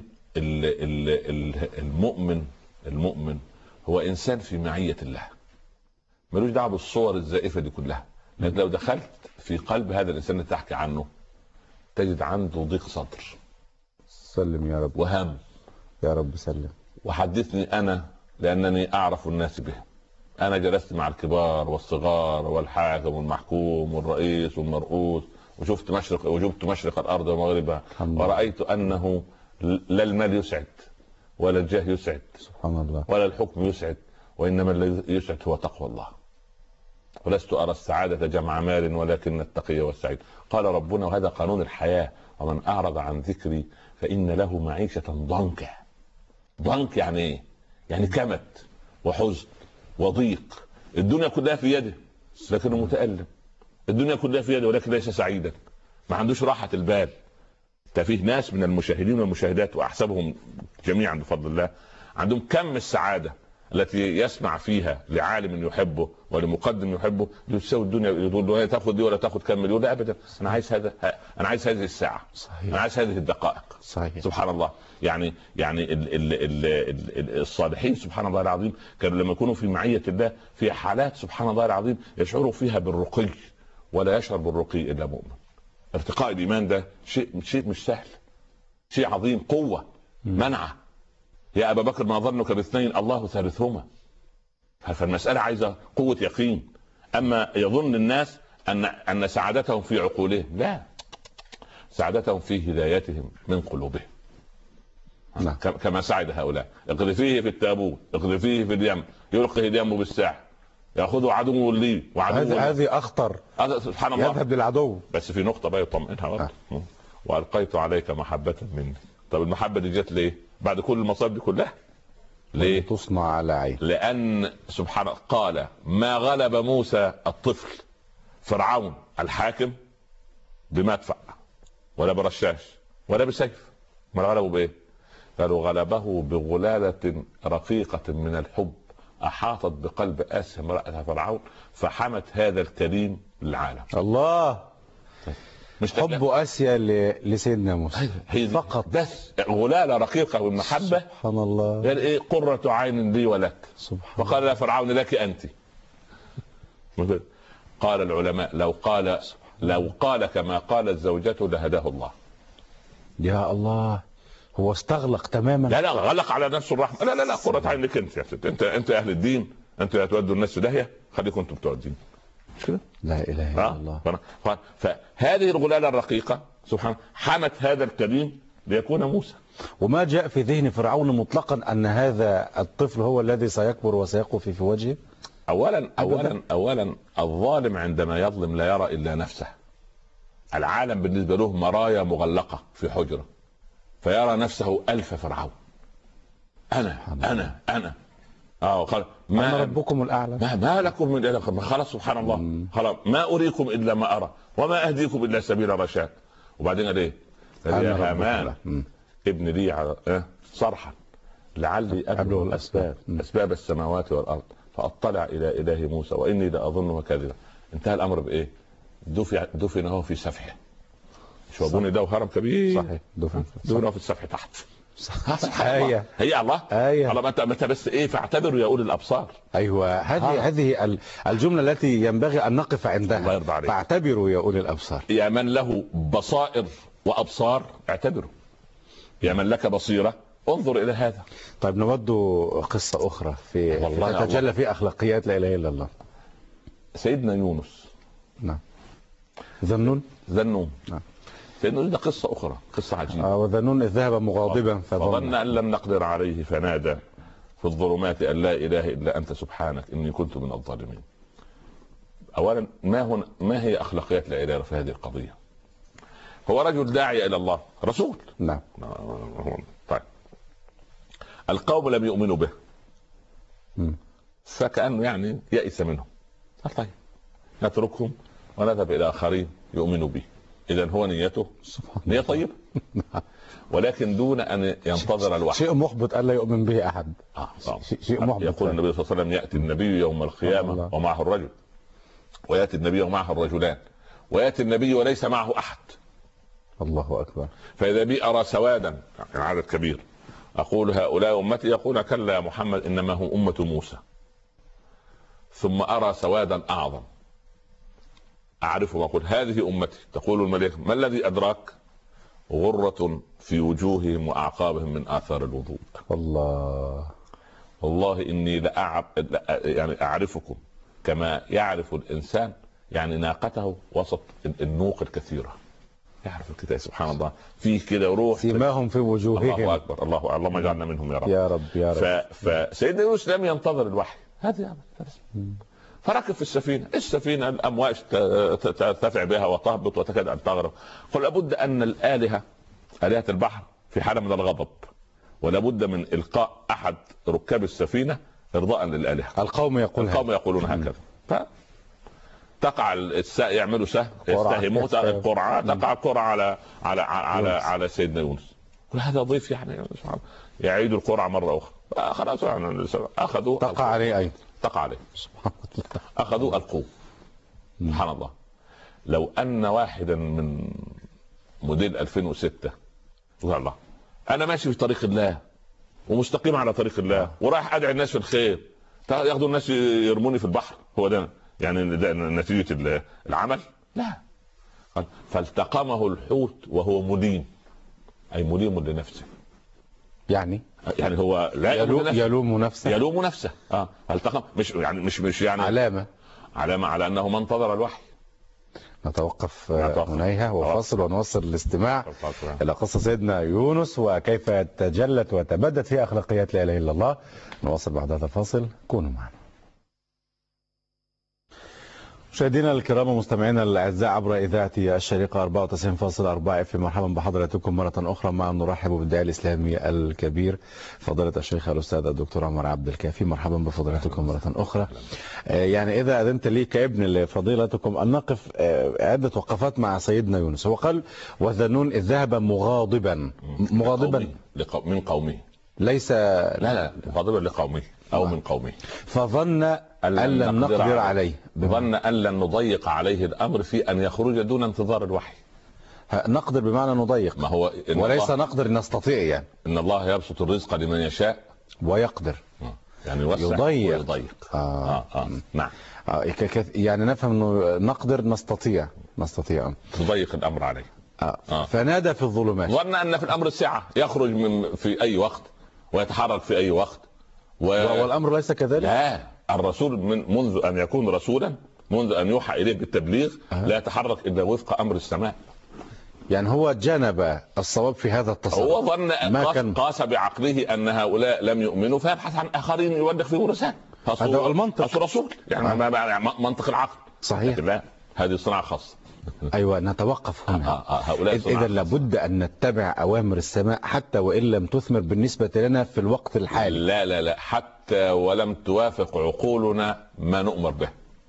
المؤمن هو إنسان في معية الله، ملوش دعوه بالصور الزائفة دي كلها. لأن لو دخلت في قلب هذا الإنسان اللي تحكي عنه تجد عنده ضيق صدر. سلم يا رب. وهم يا رب سلم. وحدثني أنا لأنني أعرف الناس بهم. أنا جلست مع الكبار والصغار والحاكم والمحكوم والرئيس والمرؤوس، وشفت مشرق الأرض ومغربها، ورأيت أنه لا المال يسعد ولا الجاه يسعد سبحان الله ولا الحكم يسعد، وإنما الذي يسعد هو تقوى الله. ولست أرى السعادة جمع مال ولكن التقي والسعيد. قال ربنا وهذا قانون الحياة، ومن أعرض عن ذكري فإن له معيشة ضنكا. ضنك يعني إيه؟ يعني كمت وحزن وضيق. الدنيا كلها في يده لكنه متألم، الدنيا كلها في يده ولكن ليس سعيدا، ما عندوش راحة البال. فيه ناس من المشاهدين والمشاهدات وأحسبهم جميعا بفضل الله عندهم كم السعادة التي يسمع فيها لعالم يحبه ولمقدم يحبه تساوي الدنيا، يقول له تاخذ دي ولا تاخذ كم مليون؟ لا ابدا، انا عايز هذا، انا عايز هذه الساعه. صحيح. انا عايز هذه الدقائق. صحيح. سبحان الله. يعني الصالحين سبحان الله العظيم كانوا لما يكونوا في معيه الله في حالات سبحان الله العظيم يشعروا فيها بالرقي، ولا يشعر بالرقي الا مؤمن. ارتقاء الايمان ده شيء مش سهل، شيء عظيم، قوه منعه. يا ابا بكر ما ظنك باثنين الله ثالثهما. فالمساله عايزه قوه يقين. اما يظن الناس ان سعادتهم في عقولهم، لا، سعادتهم في هدايتهم من قلوبهم. كما سعد هؤلاء. اقذفيه في التابوت، اقذفيه في اليم، يلقي اليم بالساحل، ياخذه عدو لي وعدو. هذه اخطر. سبحان الله. يذهب للعدو. بس في نقطه بقى يطمئنها والقيت عليك محبه مني. طب المحبه دي جت ليه بعد كل المصائب دي كلها؟ ليه؟ تصنع على عين. لان سبحان الله قال ما غلب موسى الطفل فرعون الحاكم بمدفع ولا برشاش ولا بسيف. ما غلبه بايه؟ قالوا غلبه بغلالة رقيقة من الحب احاطت بقلب اسيا امرأة فرعون فحمت هذا الكريم للعالم. الله. مش حب اسيا لسيدنا موسى فقط، بس غلالة رقيقة والمحبة. سبحان الله. قال ايه؟ قرة عين لي ولك. سبحان. فقال يا فرعون لك انت. قال العلماء لو قال كما قالت زوجته لهداه الله. يا الله. هو استغلق تماما. لا غلق على نفسه الرحمه. لا قرة عين لك انت يا ست. انت اهل الدين، انت هتودوا الناس في داهيه، خليكم انتم بتوع الدين. مش كده؟ لا اله الا الله. فهذه الغلاله الرقيقه سبحان حمت هذا الكريم ليكون موسى. وما جاء في ذهن فرعون مطلقا ان هذا الطفل هو الذي سيكبر وسيقف في وجهه. اولا الظالم عندما يظلم لا يرى الا نفسه. العالم بالنسبه له مرايا مغلقه في حجره، فيرى نفسه ألف فرعون. أنا ما ربكم الأعلى. ما لكم من إله. خلاص سبحان الله. خلاص ما أريكم إلا ما أرى وما أهديكم إلا سبيل الرشاد. وبعدين قال إيه؟ يا هامان ابن لي صرحا لعلي أبلغ أسباب السماوات والأرض فأطلع إلى إله موسى وإني لأظنه كاذبا. انتهى الأمر بإيه؟ دفن هو في سفحه. شوفوني ده هرم كبير. صحيح. دفن في السفح تحت. هي الله. الله متى بس ايه؟ فاعتبروا يا اولي الابصار. ايوه هذه الجمله التي ينبغي ان نقف عندها. الله يرضى عليك. فاعتبروا يا اولي الابصار. يا من له بصائر وابصار اعتبروا. يا من لك بصيره انظر الى هذا. طيب نود قصه اخرى في تتجلى في اخلاقيات لا اله الا الله. سيدنا يونس. نعم. ذنون. نعم. لأنه ده قصة أخرى، قصة عجيبة. وذنون إذ ذهب مغاضبا فظن أن لم نقدر عليه فنادى في الظلمات أن لا إله إلا أنت سبحانك إني كنت من الظالمين. أولا ما هي أخلاقيات لا إله في هذه القضية؟ هو رجل داعي إلى الله، رسول. نعم. طيب القوم لم يؤمنوا به فكأنه يعني يئس منهم. طيب نتركهم ونذهب إلى آخرين يؤمنوا به. إذا هو نيته نية طيبة ولكن دون أن ينتظر الوحي. شيء محبط ألا يؤمن به أحد. شيء محبط. يقول النبي صلى الله عليه وسلم يأتي النبي يوم القيامة ومعه الرجل، ويأتي النبي ومعه الرجلان، ويأتي النبي وليس معه أحد. الله أكبر. فإذا بي أرى سوادا يعني عدد كبير أقول هؤلاء أمتي، يقول كلا يا محمد إنما هم أمة موسى. ثم أرى سوادا أعظم أعرفه وأقول هذه أمتي. تقول الملائكة ما الذي أدراك؟ غرة في وجوههم وأعقابهم من آثار الوضوء. الله. والله إني يعني أعرفكم كما يعرف الإنسان يعني ناقته وسط النوق الكثيرة. يعرف الكتاب سبحان الله فيه كده روح سيماهم في وجوههم. الله أكبر. اللهم اجعلنا منهم يا رب. يا رب يا رب. فسيدنا يونس لم ينتظر الوحي. هذه فركب في السفينة الأمواج ترتفع بها وتهبط وتكاد أن تغرق. قل لابد أن الآلهة البحر في حالة من الغضب، ولابد من إلقاء أحد ركاب السفينة إرضاء للآلهة. القوم يقولون هكذا. تقع يعملوا سهم يستهموا القرعة، تقع قرعة على سيدنا يونس. هذا ضيف يعني يعيد القرعة مرة أخرى. خلاص اخذوا تقع عليه ايضا. تقع عليه. اخذوا القوه. سبحان الله. لو ان واحدا من موديل 2006 يقول الله انا ماشي في طريق الله ومستقيم على طريق الله ورايح ادعي الناس في الخير، ياخذوا الناس يرموني في البحر، هو ده يعني ده نتيجه العمل؟ لا. فالتقمه الحوت وهو مليم، اي مليم لنفسه. يعني هو لا يلوم نفسه. يلوم نفسه. التقم مش يعني علامه على انه ما انتظر الوحي. نتوقف هنيها وفاصل ونواصل الاستماع إلى قصة سيدنا يونس وكيف تجلت وتبدت في أخلاقيات لا إله إلا الله. نواصل بعد هذا الفاصل، كونوا معنا. مشاهدينا الكرام ومستمعينا الاعزاء عبر اذاعه الشريقه 94.4 FM، مرحبا بحضراتكم مره اخرى. مع نرحب بالداعي الاسلامي الكبير فضيله الشيخ الاستاذ الدكتور عمر عبد الكافي. مرحبا بفضيلتكم مره اخرى. يعني اذا اذنت لي كابن لفضيلتكم ان نقف عده وقفات مع سيدنا يونس. هو قال وذنون اذ ذهب مغاضبا من قومه، ليس لا مغاضبا لقومه او من قومه، فظن أن لن نقدر عليه، ظن أن لن نضيق عليه الأمر في أن يخرج دون انتظار الوحي. نقدر بمعنى نضيق، ما هو وليس نقدر نستطيع. يعني إن الله يبسط الرزق لمن يشاء ويقدر، يعني يوسع ويضيق. نعم. يعني نفهم أنه نقدر نستطيع تضيق الأمر عليه. فنادى في الظلمات، ظن أن في الأمر السعة، يخرج في أي وقت ويتحرك في أي وقت والأمر ليس كذلك. لا، الرسول منذ أن يكون رسولا، منذ أن يوحى إليه بالتبليغ لا يتحرك إلا وفق أمر السماء. يعني هو جانب الصواب في هذا التصرف. هو ظن قاس بعقله أن هؤلاء لم يؤمنوا فيبحث عن آخرين يودخ فيهم رسالة. هذا هو المنطق. رسول يعني منطق العقل. صحيح. لا، هذه صناعة خاصة. أيوة، نتوقف هنا. هؤلاء إذا لابد أن نتبع أوامر السماء حتى وإن لم تثمر بالنسبة لنا في الوقت الحالي. لا لا لا، حتى ولم توافق عقولنا ما نؤمر به.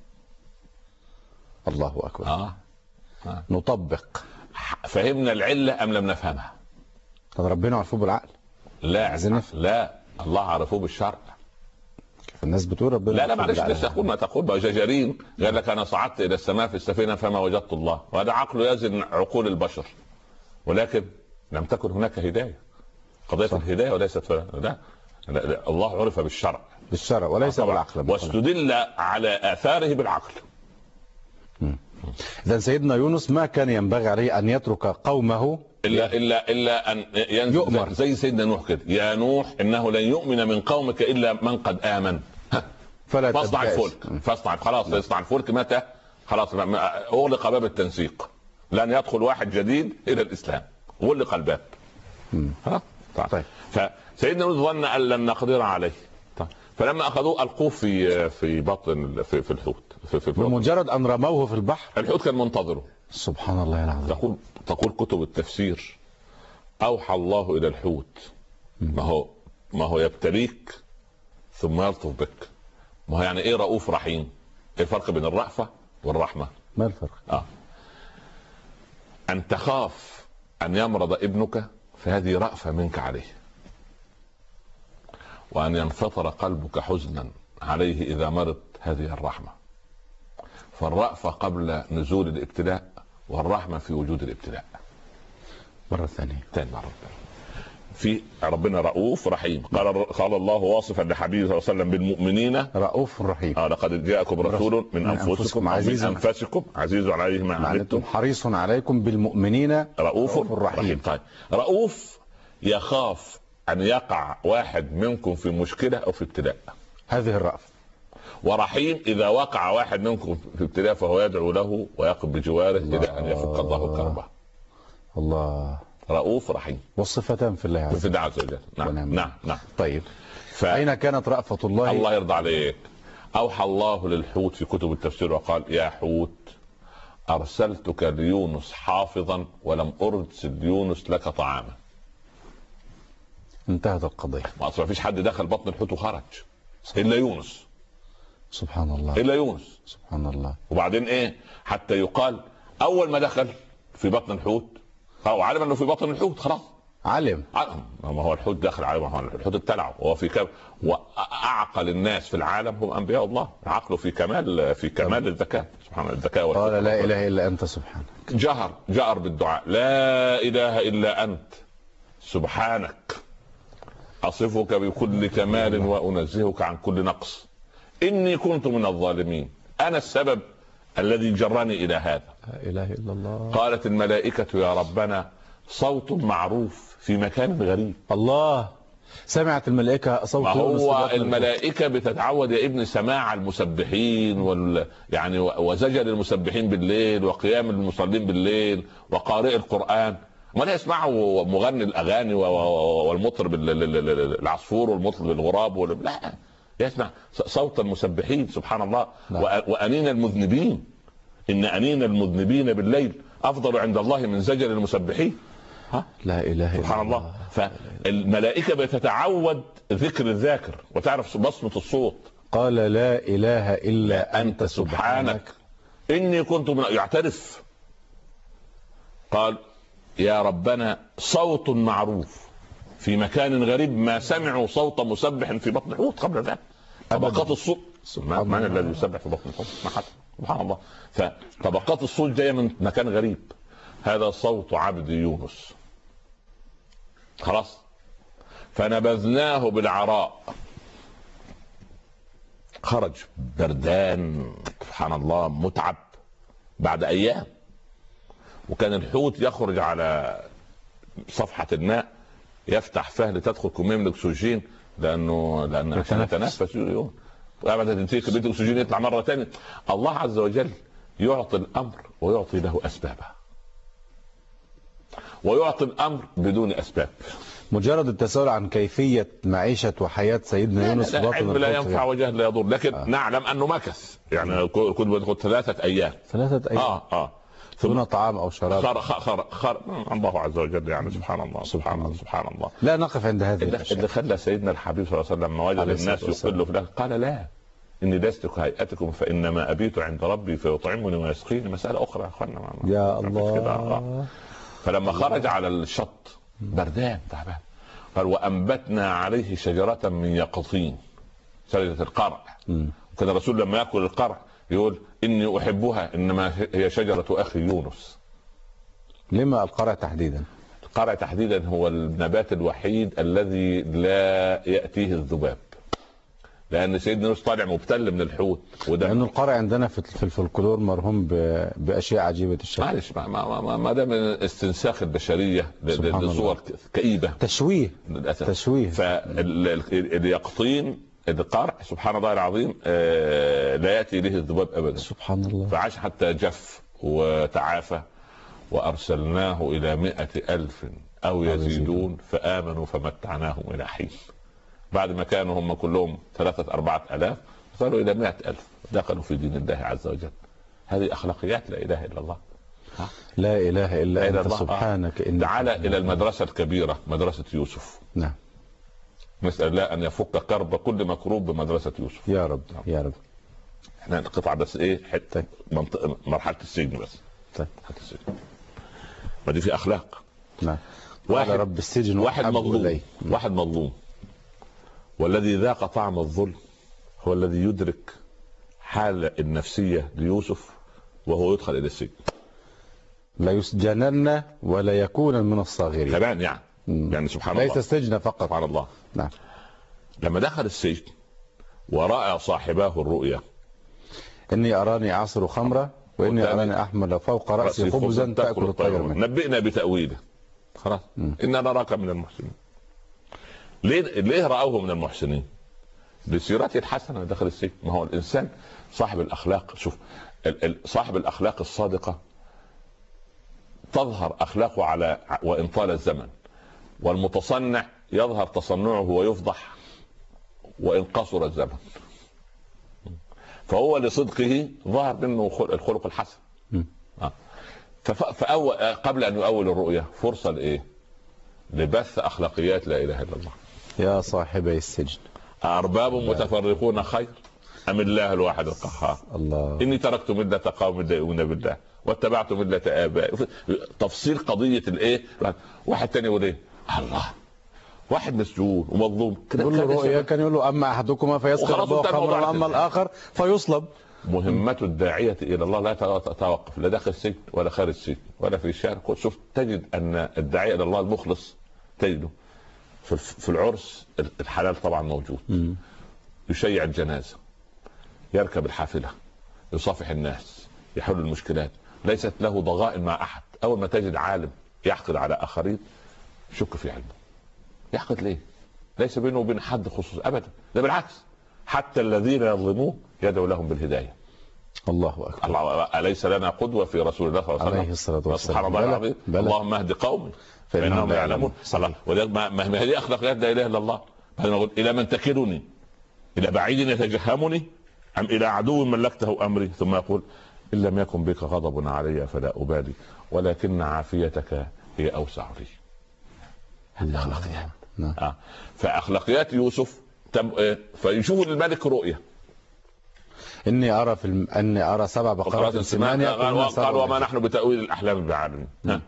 الله أكبر. نطبق. فهمنا العلة أم لم نفهمها؟ طب ربنا عرفوه بالعقل؟ لا، الله عرفوه بالشرع. الناس بتقول ربنا لا معلش، لسه تقول ما تقول بقى جاجارين قال لك انا صعدت الى السماء في السفينه فما وجدت الله، وهذا عقله يزن عقول البشر، ولكن لم تكن هناك هدايه. قضيه الهدايه وليست لا. الله عرف بالشرع وليس بالعقل، واستدل على اثاره بالعقل. إذا سيدنا يونس ما كان ينبغي عليه ان يترك قومه الا ان يؤمر زي سيدنا نوح كده، يا نوح انه لن يؤمن من قومك الا من قد امن فاصنع الفلك. خلاص يصنع الفلك متى؟ خلاص اغلق باب التنسيق، لن يدخل واحد جديد الى الاسلام، غلق الباب. طيب. فسيدنا يونس ظن ان لن نقدر عليه. فلما اخذوه القوه في بطن في الحوت، بمجرد ان رموه في البحر الحوت كان منتظره. سبحان الله العظيم. تقول كتب التفسير اوحى الله الى الحوت، ما هو يبتليك ثم يلطف بك. ما هو يعني ايه رؤوف رحيم؟ ايه الفرق بين الرأفة والرحمة؟ ما الفرق؟ ان تخاف ان يمرض ابنك فهذه رأفة منك عليه، وأن ينفطر قلبك حزنا عليه إذا مرض هذه الرحمة. فالرأفة قبل نزول الابتلاء، والرحمة في وجود الابتلاء. مرة ثانية. في ربنا رؤوف رحيم. قال الله واصفا لحبيبه صلى الله عليه وسلم بالمؤمنين رؤوف رحيم. لقد جاءكم رسول من أنفسكم عزيز عليه ما عنتم حريص عليكم بالمؤمنين رؤوف رحيم. طيب، رؤوف يخاف أن يقع واحد منكم في مشكلة أو في ابتلاء، هذه الرأفة. ورحيم إذا وقع واحد منكم في ابتلاء فهو يدعو له ويقف بجواره إلى أن يفك الله كربه. الله. رؤوف رحيم، والصفتان في الله عز وجل. في الله عز وجل. نعم. طيب، أين كانت رأفة الله؟ الله يرضى عليك. أوحى الله للحوت في كتب التفسير وقال يا حوت أرسلتك ليونس حافظا ولم أرسل ليونس لك طعاما. انتهت القضية. ما فيش حد دخل بطن الحوت وخرج إلا يونس. سبحان الله. إلا يونس. سبحان الله. وبعدين إيه؟ حتى يقال أول ما دخل في بطن الحوت أو علم أنه في بطن الحوت خلاص علم. ما هو الحوت داخل عليه، ما هو الحوت ابتلعه وهو في واعقل الناس في العالم هم انبياء الله، عقله في كمال الذكاء، سبحان الذكاء. قال لا اله الا انت سبحانك. جهر بالدعاء، لا اله الا انت سبحانك اصفك بكل كمال وانزهك عن كل نقص، اني كنت من الظالمين، انا السبب الذي جرني الى هذا. لا اله الا الله. قالت الملائكة يا ربنا صوت معروف في مكان غريب. الله، سمعت الملائكة صوت. ما هو الملائكة بتتعود يا ابن سماع المسبحين يعني وزجر المسبحين بالليل وقيام المصلين بالليل وقارئ القرآن، ما لا يسمعوا مغني الأغاني والمطرب العصفور والمطرب الغراب لا، يسمع صوت المسبحين سبحان الله. وأنين المذنبين، إن أنين المذنبين بالليل أفضل عند الله من زجر المسبحين. لا إله إلا سبحان الله. فالملائكة بتتعود ذكر الذاكر وتعرف بصمة الصوت. قال لا إله إلا أنت سبحانك إني كنت من يعترف. قال يا ربنا صوت معروف في مكان غريب، ما سمعوا صوت مسبح في بطن الحوت قبل ذلك. طبقات الصوت، من الذي يسبح في بطن الحوت؟ ما حد، سبحان الله. فطبقات الصوت جايه من مكان غريب. هذا صوت عبد يونس. خلاص، فنبذناه بالعراء، خرج بردان سبحان الله متعب بعد ايام. وكان الحوت يخرج على صفحة الماء يفتح فاه لتدخل كمية من الاكسجين، لانه عشان يتنفس يوم وابدا تنتهي كمية الاكسجين يطلع مرة ثانية. الله عز وجل يعطي الامر ويعطي له اسبابه، ويعطي الامر بدون اسباب. مجرد التساؤل عن كيفية معيشة وحياة سيدنا يونس علم لا ينفع وجهل لا يضر، لكن نعلم انه مكث، يعني كنت بدخل 3 أيام. 3 أيام دون طعام او شراب. الله عز وجل يعني سبحان الله سبحان الله. لا نقف عند هذه اللي خلى سيدنا الحبيب صلى الله عليه وسلم وجد الناس يقلوا في الاكل قال لا اني لست كهيئتكم فانما ابيت عند ربي فيطعمني ويسقيني. مساله اخرى يا اخوانا يا الله. فلما خرج على الشط بردان تعبان، قال وانبتنا عليه شجره من يقطين، شجره القرع. كان الرسول لما ياكل القرع يقول اني احبها انما هي شجره اخي يونس. لما القرع تحديدا؟ القرع تحديدا هو النبات الوحيد الذي لا ياتيه الذباب، لان سيدنا يونس طالع مبتل من الحوت. لان القرع عندنا في الفولكلور مرهوم باشياء عجيبه الشكل. معلش ما ده من استنساخ البشريه لصور كئيبه، تشويه للاسف، تشويه. فاليقطين القرع سبحان الله العظيم لا ياتي اليه الذباب ابدا، سبحان الله. فعاش حتى جف وتعافى. وارسلناه الى 100,000 او يزيدون فامنوا فمتعناهم الى حين. بعد ما كانوا هم كلهم 3-4 آلاف صاروا الى 100,000 دخلوا في دين الله عز وجل. هذه اخلاقيات لا اله الا الله. لا اله الا انت سبحانك. تعال الى المدرسه الكبيره مدرسه يوسف. نعم. نسال الله ان يفك كرب كل مكروب بمدرسه يوسف يا رب. يا رب. احنا القطعه بس ايه حته منطقه مرحله السجن بس. طيب مرحله السجن ما دي في اخلاق. نعم. واحد رب السجن واحد مظلوم والذي ذاق طعم الظلم هو الذي يدرك حالة النفسية ليوسف وهو يدخل إلى السجن. لا يسجنن ولا يكون من الصاغرين كمان يعني سبحان الله، ليس السجن فقط. سبحان الله. نعم. لما دخل السجن ورأى صاحباه الرؤيا إني أراني أعصر خمرة وإني أراني أحمل فوق رأسي خبزا تأكل الطير منه. نبئنا بتأويله. خلاص إنا نراك من المحسنين. ليه رأوه من المحسنين؟ بسيرته الحسنة داخل السجن. ما هو الإنسان صاحب الأخلاق، شوف صاحب الأخلاق الصادقة تظهر أخلاقه على وإن طال الزمن، والمتصنع يظهر تصنعه ويفضح وإن قصر الزمن. فهو لصدقه ظهر منه الخلق الحسن. قبل أن يؤول الرؤية فرصة لإيه؟ لبث أخلاقيات لا إله إلا الله. يا صاحبي السجن أرباب متفرقون خير أم الله الواحد القهار؟ الله. إني تركت ملة قوم لا يؤمنون بالله واتبعت ملة آبائي. تفصيل قضية الإيه. واحد تاني يقول إيه؟ الله، واحد مسجون ومظلوم يقول له رؤيا، كان يقول له اما احدكما فيسقي ربه خمرا واما الاخر فيصلب. مهمة الداعية إلى الله لا تتوقف لا داخل السجن ولا خارج السجن ولا في الشارع. شوف تجد أن الداعية إلى الله المخلص تجده في العرس الحلال طبعا موجود، يشيع الجنازة، يركب الحافلة، يصافح الناس، يحل المشكلات، ليست له ضغائن مع أحد. أول ما تجد عالم يحقد على آخرين شك في علمه. يحقد ليه؟ ليس بينه وبين حد خصوص أبدا، ده بالعكس، حتى الذين يظلموه يدعو لهم بالهداية. الله أكبر. الله، أليس لنا قدوة في رسول الله صلى الله عليه وسلم عليه الصلاة والسلام. سبحان الله العظيم. اللهم اهد قومي فإنهم لا يعلمون. ما هذه أخلاقيات لا إله إلا الله. نقول إلى من تكلني؟ إلى بعيد يتجهمني أم إلى عدو ملكته أمري؟ ثم يقول إن لم يكن بك غضب علي فلا أبالي ولكن عافيتك هي أوسع لي. هذه أخلاقيات. فأخلاقيات يوسف فيشوف الملك رؤية اني ارى 7 بقرات سمان. قال وما نحن بتأويل الأحلام بعالمين.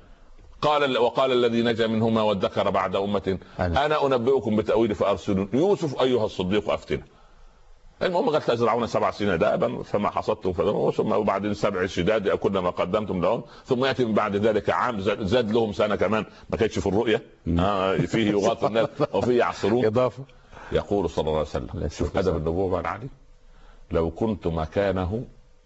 وقال الذي نجا منهما وادكر بعد أمة أنا أنبئكم بتأويل فأرسلون يوسف أيها الصديق أفتنا. المهم قال تزرعون 7 سنين دابا فما حصدتم فذروه ثم بعد 7 شداد يأكلن ما قدمتم لهم ثم يأتي من بعد ذلك عام زاد لهم سنة كمان ما كانتش في الرؤية فيه يغاث الناس وفيه يعصرون إضافة. يقول صلى الله عليه وسلم شوف أدب النبوة بقى علي، لو كنت مكانه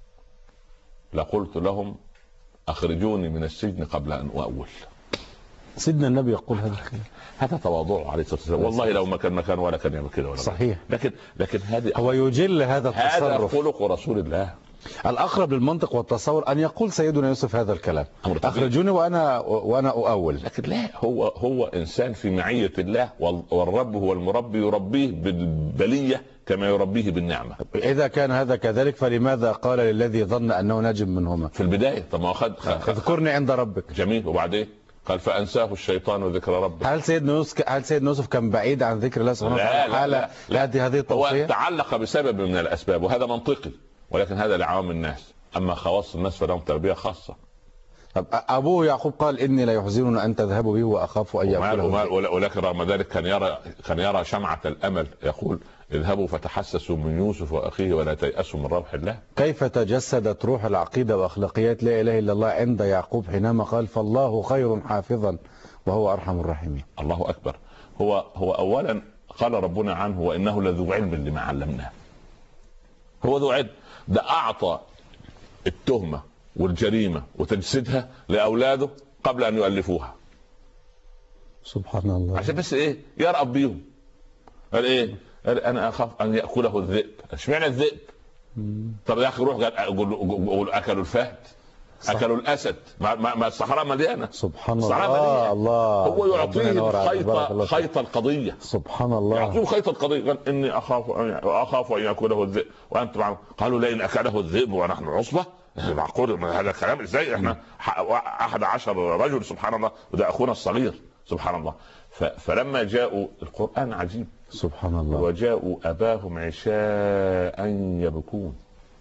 لقلت لهم أخرجوني من السجن قبل أن أؤول. سيدنا النبي يقول هذا تواضع عليه الصلاة والسلام. والله لو ما كان مكانه ولا كان يعمل كده ولا صحيح. لكن هذه هو يجل هذا التصرف. هذا خلق رسول الله. الأقرب للمنطق والتصور أن يقول سيدنا يوسف هذا الكلام، أخرجوني وأنا أؤول. لكن لا، هو إنسان في معية الله، والرب هو المربي يربيه بالبلية كما يربيه بالنعمة. إذا كان هذا كذلك فلماذا قال للذي ظن أنه نجم منهما في البداية؟ طب ما اذكرني عند ربك. جميل. وبعدين قال فأنساه الشيطان وذكر ربه. هل سيدنا يوسف كان بعيد عن ذكر الله سبحانه وتعالى؟ لا هذه التوصية. هو تعلق بسبب من الأسباب وهذا منطقي، ولكن هذا لعوام الناس. أما خواص الناس فلهم تربية خاصة. طب أبوه يعقوب قال إني لا يحزنني أن تذهبوا به وأخاف أن يأكله. ولكن رغم ذلك كان يرى شمعة الأمل، يقول اذهبوا فتحسسوا من يوسف وأخيه ولا تيأسوا من روح الله. كيف تجسدت روح العقيدة وأخلاقيات لا إله إلا الله عند يعقوب حينما قال فالله خير حافظا وهو أرحم الراحمين. الله أكبر. هو أولا قال ربنا عنه وإنه لذو علم لما علمناه. هو ذو علم. ده أعطى التهمة والجريمة وتجسيدها لأولاده قبل أن يؤلفوها. سبحان الله. عشان بس إيه؟ يرأب بيهم. قال إيه؟ قال أنا أخاف أن يأكله الذئب. اشمعنى الذئب؟ طب يا أخي روح قول أكلوا الفهد، أكلوا الأسد، ما الصحراء مليانة. سبحان الله. الله هو يعطيه خيط القضية. سبحان الله. يعطيه خيط القضية. قال إني أخاف أن يأكله الذئب وأنتم قالوا لئن أكله الذئب ونحن عصبة. معقول هذا الكلام ازاي؟ احنا 11 رجل سبحان الله وده اخونا الصغير سبحان الله. فلما جاءوا القرآن عجيب سبحان الله. وجاءوا اباهم عشاء يبكون.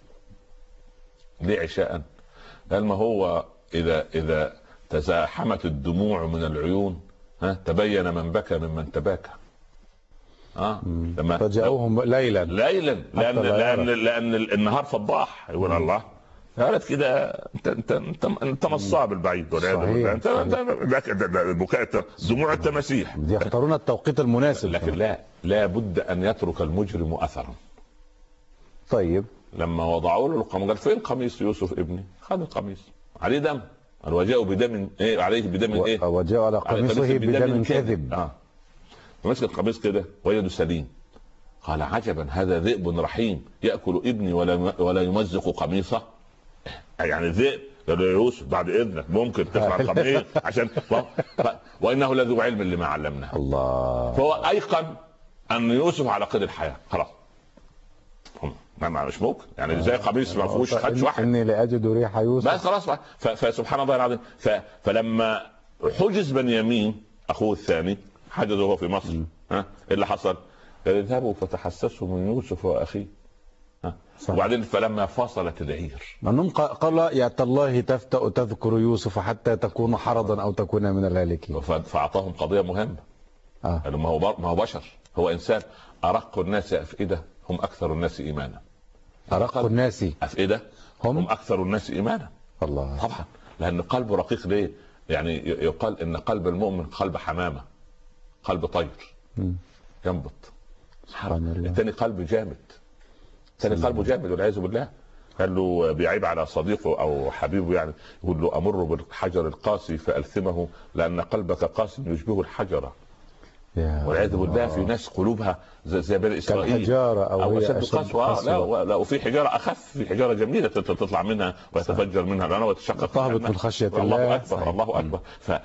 ليه عشاء؟ قال ما هو اذا تزاحمت الدموع من العيون تبين من بكى ممن تباكى. لما فجاءوهم ليلا لان النهار فضاح. يقول الله قالت كده انت نصاب البعيد والعياذ بالله. انت بكاء دموع التماسيح. يختارون التوقيت المناسب. لكن لا بد ان يترك المجرم اثرا. طيب لما وضعوا له القميص قال فين قميص يوسف ابني؟ خذ القميص عليه دم. وجاءوا بدم ايه عليه بدم ايه؟ وجاءوا على قميصه بدم كذب. فمسك القميص كده ويده سليم. قال عجبا هذا ذئب رحيم ياكل ابني ولا يمزق قميصه. يعني الذئب قال يوسف بعد اذنك ممكن تقرا القميص عشان وانه لذو علم لما علمناه. الله. فهو ايقن ان يوسف على قيد الحياه خلاص. ما مش ممكن يعني زي قميص ما فيهوش خدش واحد. اني لاجد ريح يوسف بس خلاص. فسبحان الله العظيم. فلما حجز بنيامين اخوه الثاني حجزه هو في مصر. ايه اللي حصل؟ قال اذهبوا فتحسسوا من يوسف واخيه وبعدين فلما فصلت العير أنهم قال يا تالله تفتأ تذكر يوسف حتى تكون حرضا أو تكون من الهالكين، فأعطاهم قضية مهمة. ما هو بشر، هو إنسان. أرق الناس أفئدة هم أكثر الناس إيمانا. أرق الناس أفئدة هم أكثر الناس إيمانا. الله. طبعا لأن قلبه رقيق. ليه؟ يعني يقال إن قلب المؤمن قلب حمامة، قلب طير ينبط. الثاني قلب جامد، الثاني قلبه جامد والعياذ بالله. قال له بيعيب على صديقه او حبيبه، يعني يقول له امر بالحجر القاسي فالثمه لان قلبك قاسي يشبه الحجره. والعياذ بالله في ناس قلوبها زي بني اسرائيل كالحجاره او اشد قسوه. لا وفي حجاره اخف، في حجاره جميله تطلع منها ويتفجر منها الانهار وتشقق تهبط من خشيه الله. الله اكبر الله اكبر.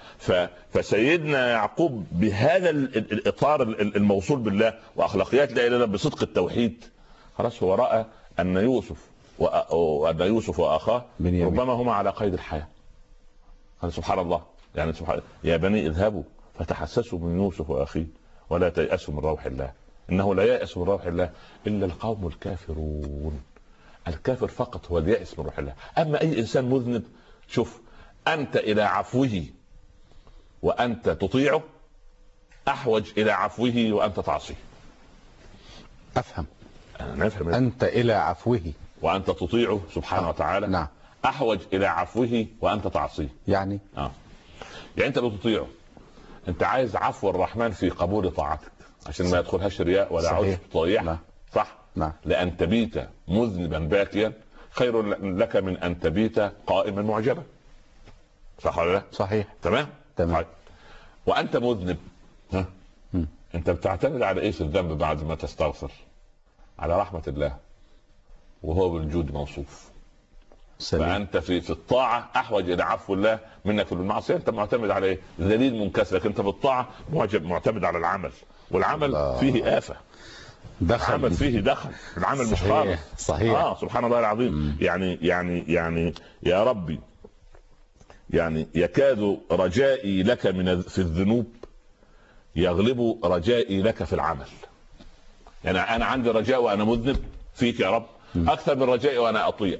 فسيدنا يعقوب بهذا الاطار الموصول بالله واخلاقيات لا اله الا الله بصدق التوحيد، خلاص هو راى ان يوسف واخاه ربما هما على قيد الحياه. قال سبحان الله، يعني سبحان يا بني اذهبوا فتحسسوا من يوسف واخيه ولا تيأسوا من روح الله انه لا يأس من روح الله الا القوم الكافرون. الكافر فقط هو اليأس من روح الله. اما اي انسان مذنب، شوف انت الى عفوه وانت تطيعه احوج الى عفوه وانت تعصيه. افهم. أنا أفهم. انت الى عفوه وانت تطيعه سبحانه وتعالى. نعم. احوج الى عفوه وانت تعصيه. يعني يعني انت بتطيعه، انت عايز عفو الرحمن في قبول طاعتك عشان ما يدخلهاش رياء ولا عجب تضيعها. صح. نعم. لان تبيت مذنبا باكيا خير لك من ان تبيت قائما معجبا. صح ولا لا؟ صحيح. تمام. صحيح. وانت مذنب، انت بتعتمد على ايه في الذنب بعد ما تستغفر؟ على رحمة الله، وهو بالجود موصوف. فانت في الطاعه احوج الى عفو الله منك في المعصيه. انت معتمد على ايه؟ ذليل منكسر. لكن انت في الطاعه معتمد على العمل، والعمل فيه آفة. العمل فيه دخل، العمل مش خالص. صحيح. سبحان الله العظيم. يعني يا ربي، يعني يكاد رجائي لك في الذنوب يغلب رجائي لك في العمل. يعني انا عندي رجاء وانا مذنب فيك يا رب اكثر من رجائي وانا اطيع،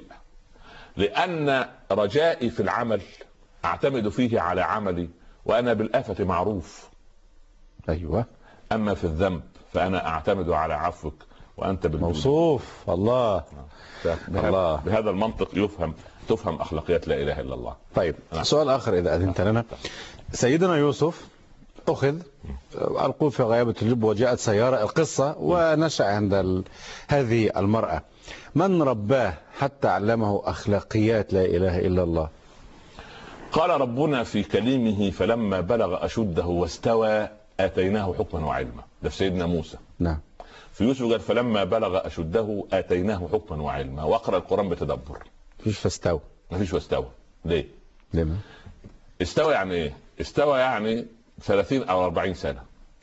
لان رجائي في العمل اعتمد فيه على عملي وانا بالآفة معروف. ايوه. اما في الذنب فانا اعتمد على عفوك وانت موصوف. الله. الله. بهذا المنطق تفهم اخلاقيات لا اله الا الله. طيب سؤال اخر اذا اذنت لنا. سيدنا يوسف أخذ ألقوه في غيابة الجب وجاءت سيارة القصة ونشأ عند هذه المرأة. من رباه حتى علمه أخلاقيات لا إله إلا الله؟ قال ربنا في كلمه فلما بلغ أشده واستوى آتيناه حكما وعلما. ده في سيدنا موسى. نعم. في يوسف قال فلما بلغ أشده آتيناه حكما وعلما. وأقرأ القرآن بتدبر. مفيش فاستوى. مفيش واستوى. ليه؟ ليه؟ استوى يعني إيه؟ استوى يعني 30 أو 40 سنة.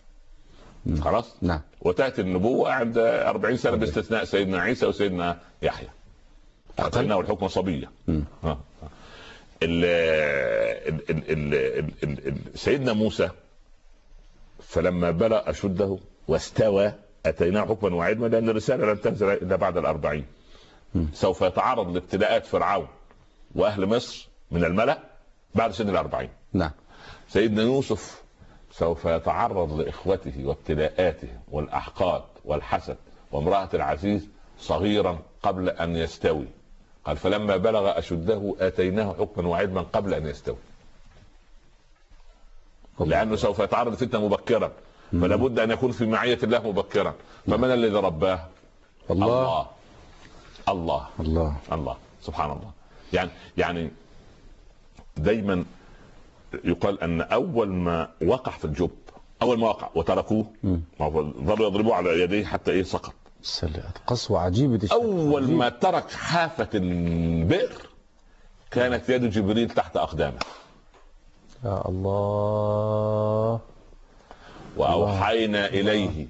خلاص. نعم. وتأتي النبوة عند 40 سنة باستثناء سيدنا عيسى وسيدنا يحيى. أعطيناه الحكم صبية. سيدنا موسى فلما بلغ أشده واستوى أتيناه حكما وعلما، لأن الرسالة لن تنزل إلا بعد 40. سوف يتعرض لابتلاءات فرعون وأهل مصر من الملأ بعد سن 40. نعم. سيدنا يوسف سوف يتعرض لإخوته وابتلاءاته والأحقاد والحسد وامرأة العزيز صغيرا قبل أن يستوي. قال فلما بلغ أشده آتيناه حكما وعلما قبل أن يستوي، لأنه سوف يتعرض فتنة مبكرا، فلا بد أن يكون في معية الله مبكرا. فمن الذي رباه؟ الله. الله الله الله سبحان الله. يعني دايما يقال أن أول ما وقع في الجب، أول ما وقع وتركوه ظلوا يضربوا على يديه حتى سقط. قسوة عجيبة. أول ما ترك حافة البئر كانت يد جبريل تحت أقدامه. يا الله. وأوحينا إليه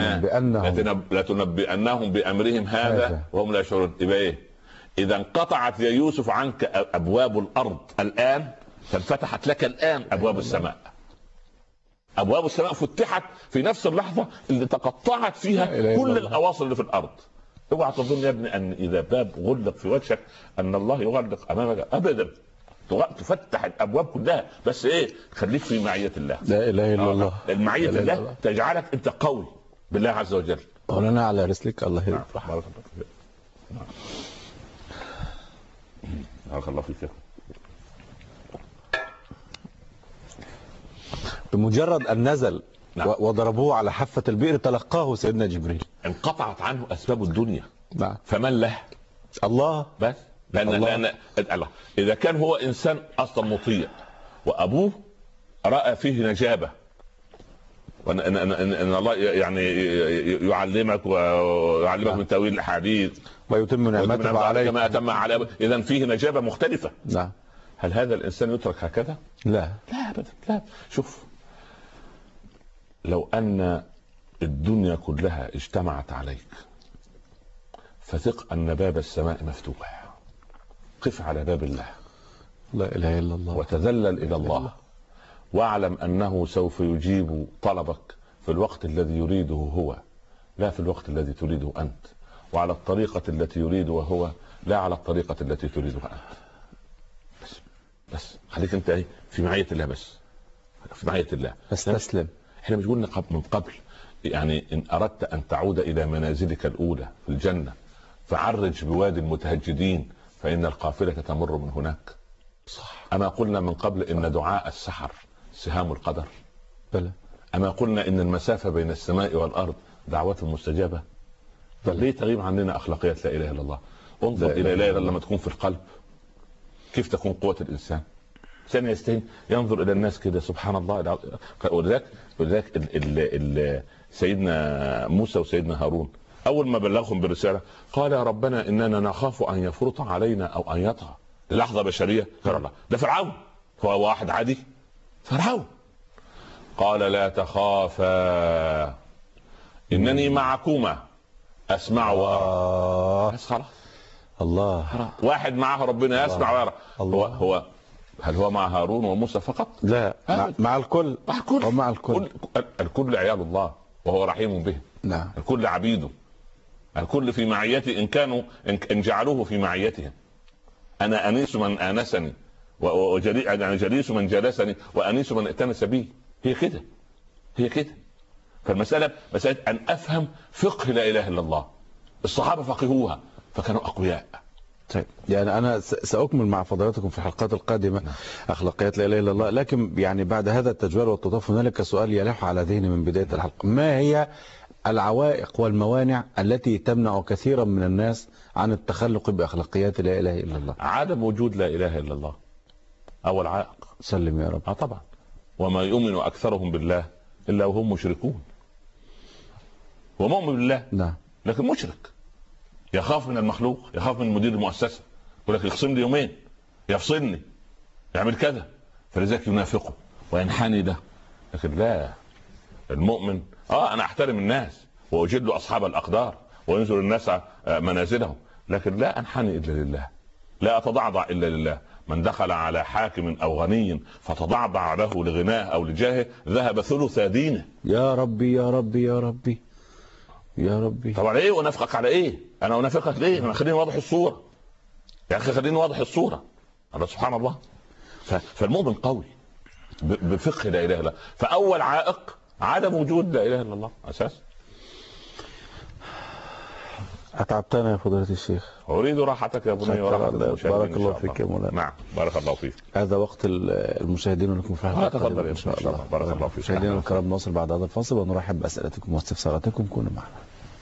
لتنبئنهم بأمرهم هذا وهم لا يشعرون. يبقى إيه؟ إذا انقطعت يا يوسف عنك أبواب الأرض الآن فانفتحت لك الآن أبواب السماء. أبواب السماء فتحت في نفس اللحظة اللي تقطعت فيها كل الأواصر اللي في الأرض. اوعى تظن يا ابني ان اذا باب غلق في وجهك ان الله يغلق امامك ابدا. تفتح الابواب كلها، بس ايه؟ خليك في معيه الله. لا اله الا الله. المعيه الله تجعلك انت قوي بالله عز وجل. مولانا على رسلك، الله يرحمك. بارك الله فيك. بارك الله فيك. بمجرد ان نزل وضربوه على حافة البئر تلقاه سيدنا جبريل، انقطعت عنه اسباب الدنيا. نعم. فمن له؟ الله بس. لان الله اذا كان هو انسان اصلا مطيع وابوه راى فيه نجابه، ان الله يعني يعلمك ويعلمك من تاويل الاحاديث ويتم نعمته عليك كما اتم على، اذا فيه نجابه مختلفه. نعم. هل هذا الانسان يترك هكذا؟ لا ابدا. لا. شوف، لو ان الدنيا كلها اجتمعت عليك فثق ان باب السماء مفتوح. قف على باب الله، لا اله الا الله، وتذلل الى الله، واعلم انه سوف يجيب طلبك في الوقت الذي يريده هو، لا في الوقت الذي تريده انت، وعلى الطريقة التي يريده هو، لا على الطريقة التي تريدها انت. بس خليك انت ايه؟ في معية الله، بس في معية الله، بس تسلم. احنا مش قلنا من قبل يعني ان اردت ان تعود الى منازلك الاولى في الجنة فعرج بوادي المتهجدين فان القافلة تمر من هناك. صح. اما قلنا من قبل ان دعاء السحر سهام القدر؟ بلى. اما قلنا ان المسافة بين السماء والارض دعوة مستجابة؟ ليه تغيب عننا اخلاقيات لا اله الا الله؟ انظر الى لا اله الا الله لما تكون في القلب كيف تكون قوة الانسان. ثاني يستهين ينظر الى الناس كده، سبحان الله. ولذلك سيدنا موسى وسيدنا هارون اول ما بلغهم بالرسالة قال يا ربنا اننا نخاف ان يفرط علينا او ان يطغى. لحظة بشرية قال الله ده فرعون، هو واحد عادي؟ فرعون. قال لا تخافا انني معكما اسمع وارى. بس خلاص. الله. واحد معه ربنا يسمع ويرى. هو هل هو مع هارون وموسى فقط؟ لا، مع الكل. ومع الكل. الكل عيال الله وهو رحيم به. نعم. الكل عبيده، الكل في معيته ان كانوا ان جعلوه في معيتهم. انا انيس من انسني يعني جليس من جلسني وانيس من ائتنس بي. هي كده، هي كده. فالمسألة مسألة ان افهم فقه لا اله الا الله. الصحابة فقهوها فكانوا اقوياء. طيب، يعني انا ساكمل مع فضلاتكم في الحلقات القادمة اخلاقيات لا اله الا الله، لكن يعني بعد هذا التجوال والتطاف هنالك سؤال يلح على ذهني من بداية الحلقة: ما هي العوائق والموانع التي تمنع كثيرا من الناس عن التخلق باخلاقيات لا اله الا الله؟ عدم وجود لا اله الا الله اول عائق. سلم يا رب. طبعا. وما يؤمن اكثرهم بالله الا وهم مشركون. هو مؤمن بالله نعم لكن مشرك، يخاف من المخلوق، يخاف من مدير المؤسسة، يقول لك يخصم لي يومين، يفصلني، يعمل كذا، فلذلك ينافقه وينحني ده. لكن لا، المؤمن انا احترم الناس واجد اصحاب الاقدار وينزل الناس منازلهم، لكن لا انحني الا لله، لا اتضعضع الا لله. من دخل على حاكم او غني فتضعضع له لغناه او لجاهه ذهب ثلث دينه. يا ربي يا ربي يا ربي يا ربي. طبعا ايه ونافقك على ايه؟ انا انافقك ليه؟ انا خليني واضح الصوره يا اخي، خليني واضح الصوره. الله سبحان الله. فالمؤمن قوي بفقه لا اله الا الله. فاول عائق عدم وجود لا اله الا الله اساس. اتعبتنا يا فضيلة الشيخ. اريد راحتك يا بني وراحة بارك الله فيك يا مولانا. نعم بارك الله فيك. هذا وقت المشاهدين ولكم في الحلقة تفضل ان شاء الله. بارك الله فيك. مشاهدينا الكرام، نواصل بعد هذا الفاصل ونرحب باسئلتكم واستفساراتكم. كونوا معنا.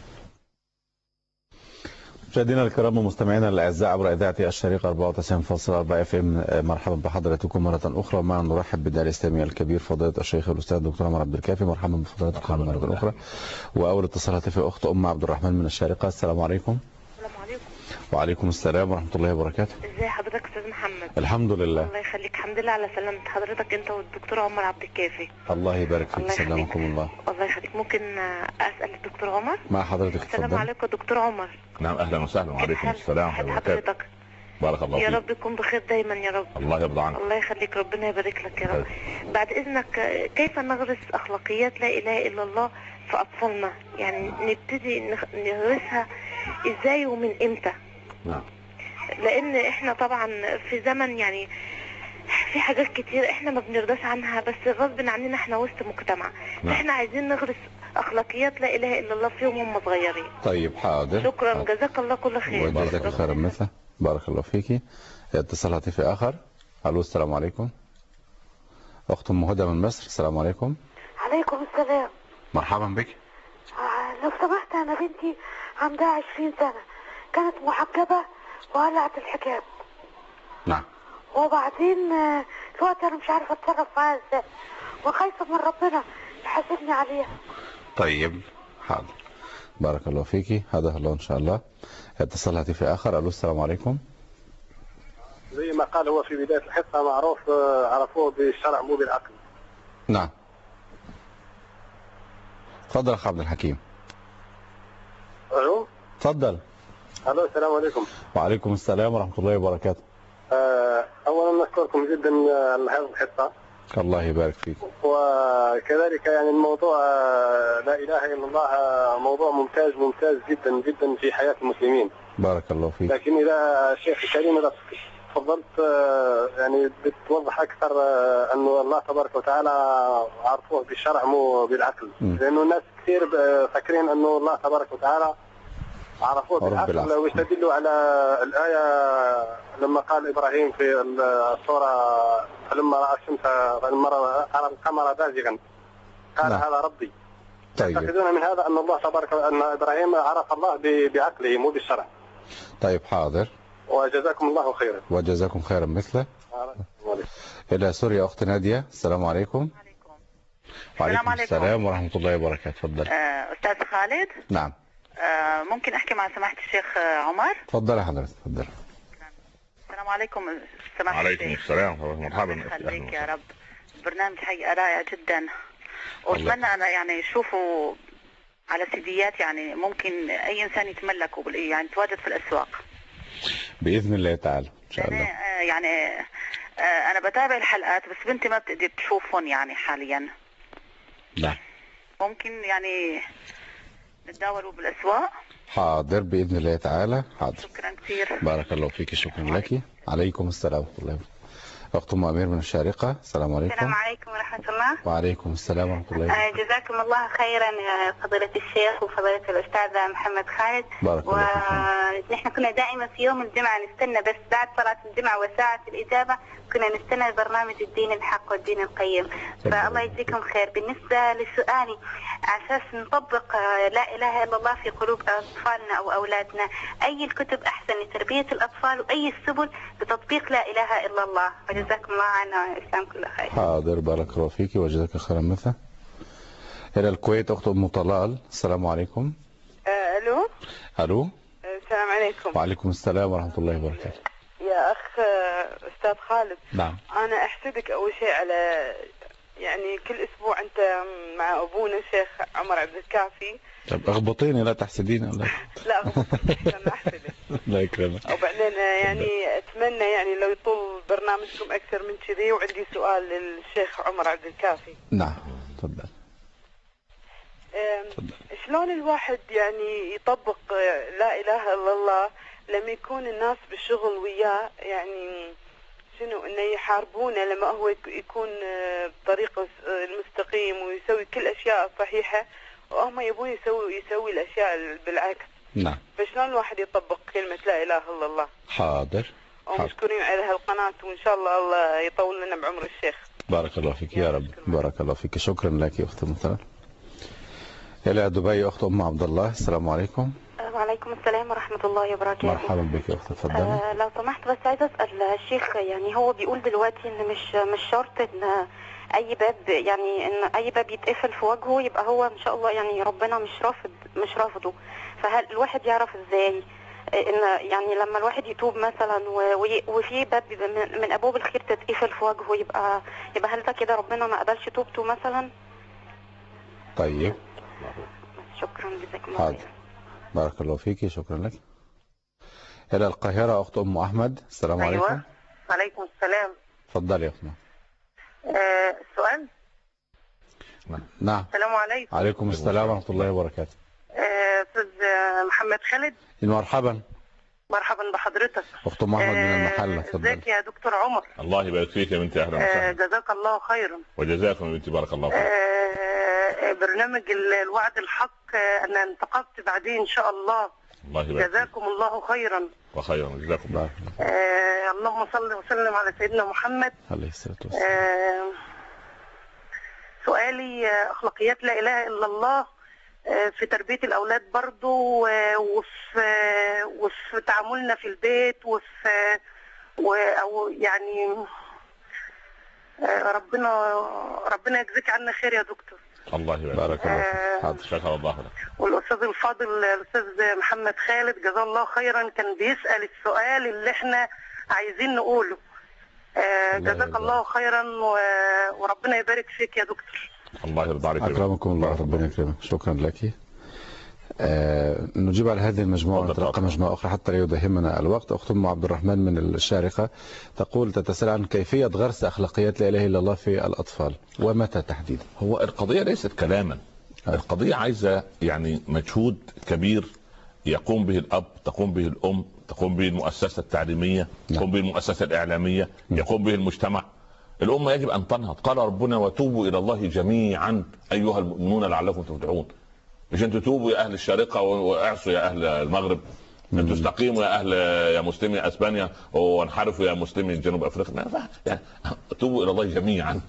مشاهدينا الكرام ومستمعينا الاعزاء عبر اذاعه الشريقه 94.4 اف ام، مرحبا بحضراتكم مره اخرى. معنا نرحب بالداعي الاسلامي الكبير فضيله الشيخ الاستاذ الدكتور عمر عبد الكافي. مرحبا بفضيلتكم مره اخرى. واول اتصالات في اخت ام عبد الرحمن من الشارقه. السلام عليكم. السلام عليكم. وعليكم السلام ورحمه الله وبركاته. ازي حضرتك استاذ محمد؟ الحمد لله. الله يخليك. الحمد لله على سلامة حضرتك انت والدكتور عمر عبد الكافي. الله يبارك فيك. سلامكم الله. الله يخليك. ممكن اسال الدكتور عمر؟ مع حضرتك. السلام عليكم دكتور عمر. نعم اهلا وسهلا. وعليكم السلام ورحمه الله حضرتك. بارك الله فيك. يا رب يكون بخير دايما يا رب. الله يرضى عنك. الله يخليك. ربنا يبارك لك يا رب. بعد اذنك، كيف نغرس اخلاقيات لا اله الا الله في اطفالنا؟ يعني نبتدي نغرسها ازاي ومن امتى؟ نعم. لان احنا طبعا في زمن يعني في حاجات كتير احنا ما بنرضاش عنها، بس غصب عننا احنا وسط مجتمع. نعم. احنا عايزين نغرس اخلاقيات لا اله الا الله فيهم هم صغيرين. طيب حاضر. شكرا، حاضر. جزاك الله كل خير. وجزاك خيرا مثله. بارك الله فيكي. اتصال هاتفي اخر. الو السلام عليكم. اخت ام هدى من مصر. السلام عليكم. عليكم السلام. مرحبا بك. لو سمحت، انا بنتي عندها 20 سنة، كانت محجبة وقلعت الحجاب، نعم. وبعدين دلوقتي انا مش عارفة اتصرف معاها ازاي، وخايفة من ربنا يحاسبني عليها. طيب حاضر. بارك الله فيكي. هذا الله ان شاء الله. اتصال هاتفي اخر. الو السلام عليكم. زي ما قال هو في بداية الحصة، معروف عرفوه بالشرع مو بالعقل. نعم. تفضل اخ عبد الحكيم. الو. تفضل. الو السلام عليكم. وعليكم السلام ورحمة الله وبركاته. اولا نشكركم جدا على هذه الحصة. الله يبارك فيك. وكذلك يعني الموضوع لا اله الا الله موضوع ممتاز جدا جدا في حياة المسلمين. بارك الله فيك. لكن اذا شيخ الكريم اذا تفضلت يعني بتوضح اكثر انه الله تبارك وتعالى عرفوه بالشرع مو بالعقل. لانه الناس كثير فاكرين انه الله تبارك وتعالى عرفوه بالعقل، ويستدلوا على الآية لما قال إبراهيم في السورة فلما رأى الشمس فلما رأى القمر بازغا قال هذا ربي. طيب. يعتقدون من هذا أن الله تبارك أن إبراهيم عرف الله بعقله مو بالشرع. طيب حاضر. وجزاكم الله خيرا. وجزاكم خيرا مثله. إلى سوريا أخت نادية. السلام عليكم. وعليكم السلام ورحمة الله وبركاته. تفضل. أستاذ خالد. نعم. ممكن أحكي مع سماحة الشيخ عمر؟ تفضل يا حضرتك. تفضل. السلام عليكم سماحة الشيخ. عليكم السلام. مرحبا. يخليك يا رب. البرنامج حقيقة رائع جدا، وأتمنى أنا يعني أشوفه على سيديات، يعني ممكن أي إنسان يتملكه يعني تواجد في الأسواق بإذن الله تعالى إن شاء الله. يعني أنا بتابع الحلقات بس بنتي ما بتقدر تشوفهم يعني حاليا. نعم. ممكن يعني نتداولوا بالأسواق. حاضر بإذن الله تعالى. حاضر. شكرا كثير. بارك الله فيك. شكرا لك. عليكم السلام ورحمة الله. أخت أم أمير من الشارقة. السلام عليكم. السلام عليكم ورحمة الله. وعليكم السلام ورحمة الله. جزاكم الله خيرا يا فضيلة الشيخ وفضيلة الأستاذ محمد خالد. بارك الله فيك. ونحن كنا دائما في يوم الجمعة نستنى، بس بعد صلاة الجمعة وساعة الإجابة كنا نستنى برنامج الدين الحق والدين القيم. فالله يجزيكم خير. بالنسبة لسؤالي، على أساس نطبق لا إله إلا الله في قلوب أطفالنا أو أولادنا، أي الكتب أحسن لتربية الأطفال وأي السبل لتطبيق لا إله إلا الله؟ وجزاكم الله عنا والإسلام كل خير. حاضر. بارك الله فيك وجزاك خيرا مثله. إلى الكويت أخت أم طلال. السلام عليكم. ألو. ألو. السلام عليكم. وعليكم السلام ورحمة الله وبركاته. يا أخ أستاذ خالد. نعم. أنا أحسدك أول شيء على يعني كل أسبوع أنت مع أبونا الشيخ عمر عبد الكافي. طب اغبطيني لا تحسديني. لا اغبطيني أنا أحسدك. الله يكرمك. وبعدين يعني أتمنى يعني لو يطول برنامجكم أكثر من كذي. وعندي سؤال للشيخ عمر عبد الكافي. نعم تفضل. شلون الواحد يعني يطبق لا إله إلا الله لما يكون الناس بالشغل وياه، يعني شنو انه يحاربونه لما هو يكون بطريقه المستقيم ويسوي كل الاشياء الصحيحه، وهم يبون يسوي الاشياء بالعكس. نعم. فشلون الواحد يطبق كلمه لا اله الا الله؟ حاضر. ومشكورين على هالقناه، وان شاء الله يطول لنا بعمر الشيخ. بارك الله فيك يا رب. بارك الله فيك. شكرا لك يا اخت مثلا. الى دبي اخت ام عبد الله. السلام عليكم. وعليكم السلام ورحمة الله وبركاته. مرحبا بك يا أختي. تفضلي. لو سمحت بس عايزة أسأل الشيخ، يعني هو بيقول دلوقتي إن مش شرط إن أي باب، يعني إن أي باب يتقفل في وجهه يبقى هو إن شاء الله يعني ربنا مش رافضه. فهل الواحد يعرف إزاي إن يعني لما الواحد يتوب مثلا وفي باب من أبواب الخير تتقفل في وجهه يبقى هل ده كده ربنا ما قبلش توبته مثلا؟ طيب. شكرا جزاكم الله خير. بارك الله فيك. شكرا لك. إلى القاهرة أخت أم أحمد. السلام عليكم. أيوة. عليكم السلام. تفضلي يا أخت. سؤال. نعم. السلام عليكم. عليكم السلام ورحمة الله وبركاته. أستاذ محمد خالد. مرحبا. مرحبا بحضرتك. اخت محمد من المحله، اتفضل. ازيك يا دكتور عمر؟ الله يبارك فيك يا بنتي، اهلا وسهلا. جزاك الله خيرا. وجزاكم يا بنتي، بارك الله فيك. برنامج الوعد الحق انا انتقدت بعدين ان شاء الله. الله يبارك. جزاكم الله خيرا. وخيرا، جزاكم الله. اللهم صل وسلم على سيدنا محمد عليه الصلاه والسلام. سؤالي اخلاقيات لا اله الا الله في تربيه الاولاد برضو، وفي تعاملنا في البيت، او يعني ربنا يجزيك عنا خير يا دكتور. الله يبارك. بارك الله فيك. حاضر. شكر الله لك. والاستاذ الفاضل الاستاذ محمد خالد جزاه الله خيرا كان بيسال السؤال اللي احنا عايزين نقوله. جزاك الله خيرا وربنا يبارك فيك يا دكتور. الله يرضى عليك. اكرمكم الله، ربنا يكرمك. شكرا لك. نجيب على هذه المجموعة ونتلقى مجموعة أخرى حتى لا يدهمنا الوقت. أخت أم عبد الرحمن من الشارقة تقول تتساءل عن كيفية غرس أخلاقيات لا إله إلا الله في الأطفال ومتى تحديدا. هو القضية ليست كلاما، القضية عايزة يعني مجهود كبير يقوم به الأب، تقوم به الأم، تقوم به المؤسسة التعليمية، تقوم به المؤسسة الإعلامية، يقوم به المجتمع. الأمة يجب أن تنهض. قال ربنا وتوبوا إلى الله جميعا أيها المؤمنون لعلكم تفلحون. مش انتوا توبوا يا اهل الشارقه واعصوا يا اهل المغرب، انتوا استقيموا يا اهل يا مسلمي اسبانيا وانحرفوا يا مسلمي جنوب افريقيا. يعني توبوا الى الله جميعا.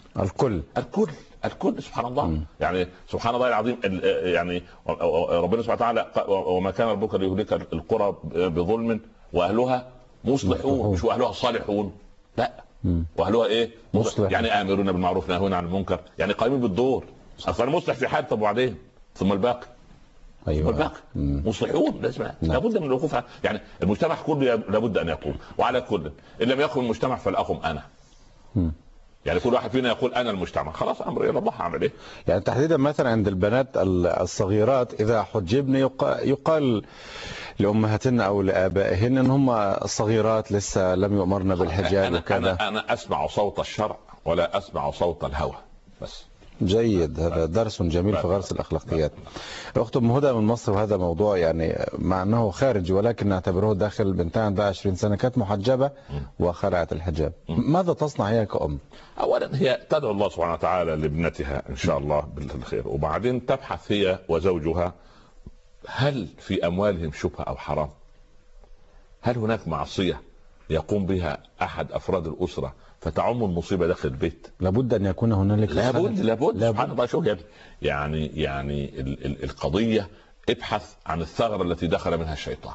الكل سبحان الله. يعني سبحان الله العظيم. يعني ربنا سبحانه وتعالى وما كان ربك ليهلك القرى بظلم واهلها مصلحون، مش واهلها صالحون، لا واهلها ايه؟ مصلح. يعني امرون بالمعروف ناهون عن المنكر، يعني قائمين بالدور. اصلا مصلح في حال، طب وبعدين ثم الباقي. أيوة. الباقي مصلحون لازم. لابد من الوقوف. يعني المجتمع كله لابد ان يقوم، وعلى كل ان لم يقم المجتمع فلاقم انا. يعني كل واحد فينا يقول انا المجتمع، خلاص امر الى الله. هعمل ايه؟ يعني تحديدا مثلا عند البنات الصغيرات اذا حجبن يقال لامهاتنا او لابائهن ان هم صغيرات لسه لم يؤمرن بالحجاب وكذا. انا اسمع صوت الشرع ولا اسمع صوت الهوى بس. جيد، هذا درس جميل في غرس الأخلاقيات. أخت أم هدى من مصر، وهذا موضوع يعني مع أنه خارجي ولكن نعتبره داخل. بنتها عندها 20 سنة كانت محجبة وخلعت الحجاب. ماذا تصنع هي كأم؟ أولا هي تدعو الله سبحانه وتعالى لابنتها إن شاء الله بالخير، وبعدين تبحث هي وزوجها هل في أموالهم شبهة أو حرام؟ هل هناك معصية يقوم بها أحد أفراد الأسرة فتعم المصيبة داخل البيت؟ لابد أن يكون هنالك. لابد. سبحان الله. شوف يعني القضية ابحث عن الثغرة التي دخل منها الشيطان.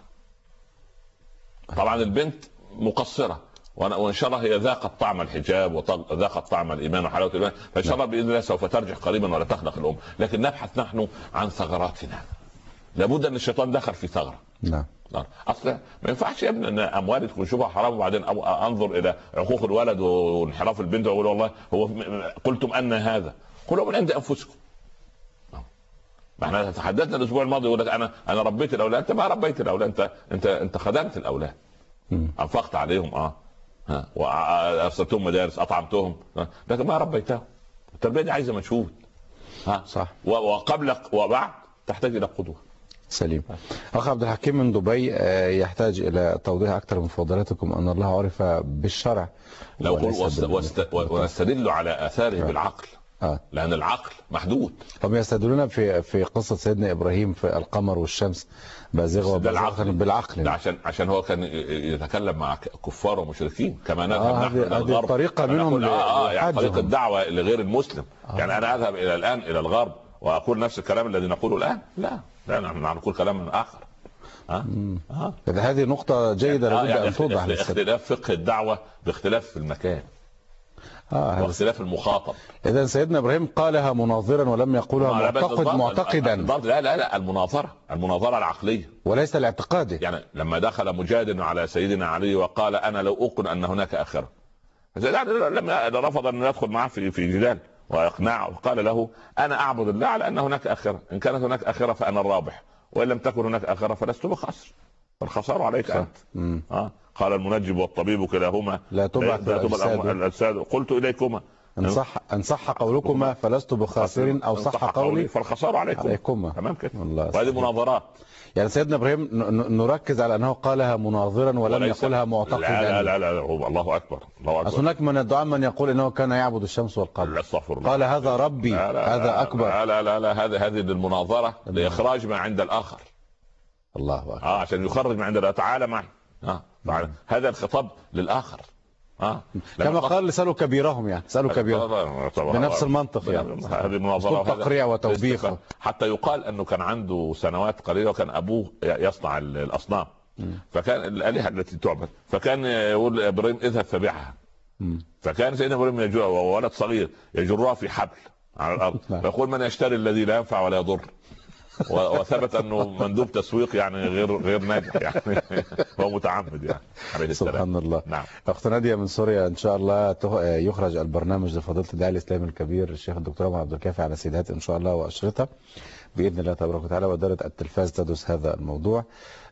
طبعا البنت مقصرة، وان شاء الله هي ذاقت طعم الحجاب وذاقت طعم الايمان وحلاوه الايمان، فان شاء الله باذن الله سوف ترجع قريبا ولا تخلق الام. لكن نبحث نحن عن ثغراتنا. لابد ان الشيطان دخل في ثغره. نعم. اصلا ما ينفعش يا ابني ان اموالي تكون شبهه حرام وبعدين انظر الى عقوق الولد وانحراف البنت واقول والله هو قلتم ان هذا، قولوا من عند انفسكم. ما احنا تحدثنا الاسبوع الماضي يقول لك انا ربيت الاولاد. انت ما ربيت الاولاد، انت خدمت الاولاد، انفقت عليهم وارسلتهم مدارس، اطعمتهم، لكن ما ربيتهم. التربيه دي عايزه مجهود. صح. وقبل وبعد تحتاج الى قدوه. سليم. أخ عبد الحكيم من دبي يحتاج إلى توضيح أكثر من فضلاتكم أن الله عرف بالشرع ونستدل على آثاره بالعقل. لأن العقل محدود. هم يستدلون في قصة سيدنا إبراهيم في القمر والشمس بازغة بالعقل. عشان هو كان يتكلم مع كفار ومشركين كما نذهب نحن إلى الغرب. هذه طريقة منهم يعني طريقة الدعوة لغير المسلم. يعني أنا أذهب إلى الغرب وأقول نفس الكلام الذي نقوله الآن؟ لا نحن نقول كلام آخر. هذه نقطة جيدة لابد يعني أن توضح. اختلاف فقه الدعوة باختلاف المكان واختلاف المخاطب. إذا سيدنا إبراهيم قالها مناظرا ولم يقولها معتقدا. لا المناظرة العقلية وليس الاعتقادي. يعني لما دخل مجادل على سيدنا علي وقال أنا لو أوقن أن هناك آخرة، لما رفض أن يدخل معه في جدال وإقناعه، وقال له أنا أعبد الله على أن هناك آخرة، إن كانت هناك آخرة فأنا الرابح، وإن لم تكن هناك آخرة فلست بخاسر، فالخسار عليك أنت. قال المنجب والطبيب كلاهما لا تبعث الأجساد. قلت إليكما ان صح قولكما فلست بخاسر، او صح قولي فالخسار عليكم. تمام كده. وهذه مناظرات. يعني سيدنا ابراهيم نركز على انه قالها مناظرا ولم يقولها معتقدا. لا هو الله اكبر. اصل هناك من الدعاء من يقول انه كان يعبد الشمس والقمر، قال هذا ربي، هذا اكبر. لا هذه للمناظره، لاخراج ما عند الاخر. الله اكبر. عشان يخرج ما عند الله. تعالى معي. هذا الخطاب للاخر. كما قال سألوا كبيرهم، يعني سألوا كبيرهم بنفس المنطق. يعني هذه مناظرة تقريع وتوبيخ. حتى يقال انه كان عنده سنوات قليلة وكان ابوه يصنع الاصنام، فكان الالهة التي تعبد، فكان يقول ابراهيم اذهب فبيعها. فكان سيدنا ابراهيم يجوع وهو ولد صغير يجرها في حبل على الارض، فيقول من يشتري الذي لا ينفع ولا يضر. وثبت انه مندوب تسويق، يعني غير ناجح، يعني هو متعمد يعني عليه السلام. سبحان الله. نعم. اخت نادية من سوريا، ان شاء الله يخرج البرنامج لفضيلة الداعي الاسلامي الكبير الشيخ الدكتور محمد عبد الكافي على سيدات ان شاء الله واشرطه باذن الله تبارك وتعالى، ودائرة التلفاز تدرس هذا الموضوع.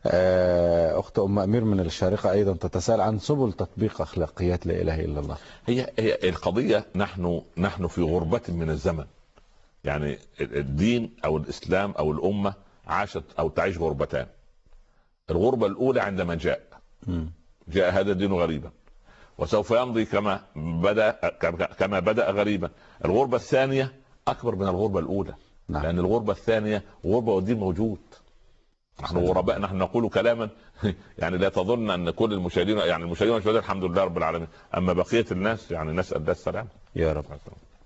اخت ام امير من الشارقة ايضا تتساءل عن سبل تطبيق اخلاقيات لا اله الا الله. هي القضية نحن في غربة من الزمن. يعني الدين او الاسلام او الامه عاشت او تعيش غربتان. الغربه الاولى عندما جاء هذا الدين غريبا، وسوف يمضي كما بدا غريبا. الغربه الثانيه اكبر من الغربه الاولى. نعم. لان الغربه الثانيه غربه والدين موجود. نحن غرباء. نحن نقول كلاما يعني لا تظن ان كل المشاهدين، يعني المشاهدين الحمد لله رب العالمين، اما بقيه الناس يعني نسال الله السلامه يا رب.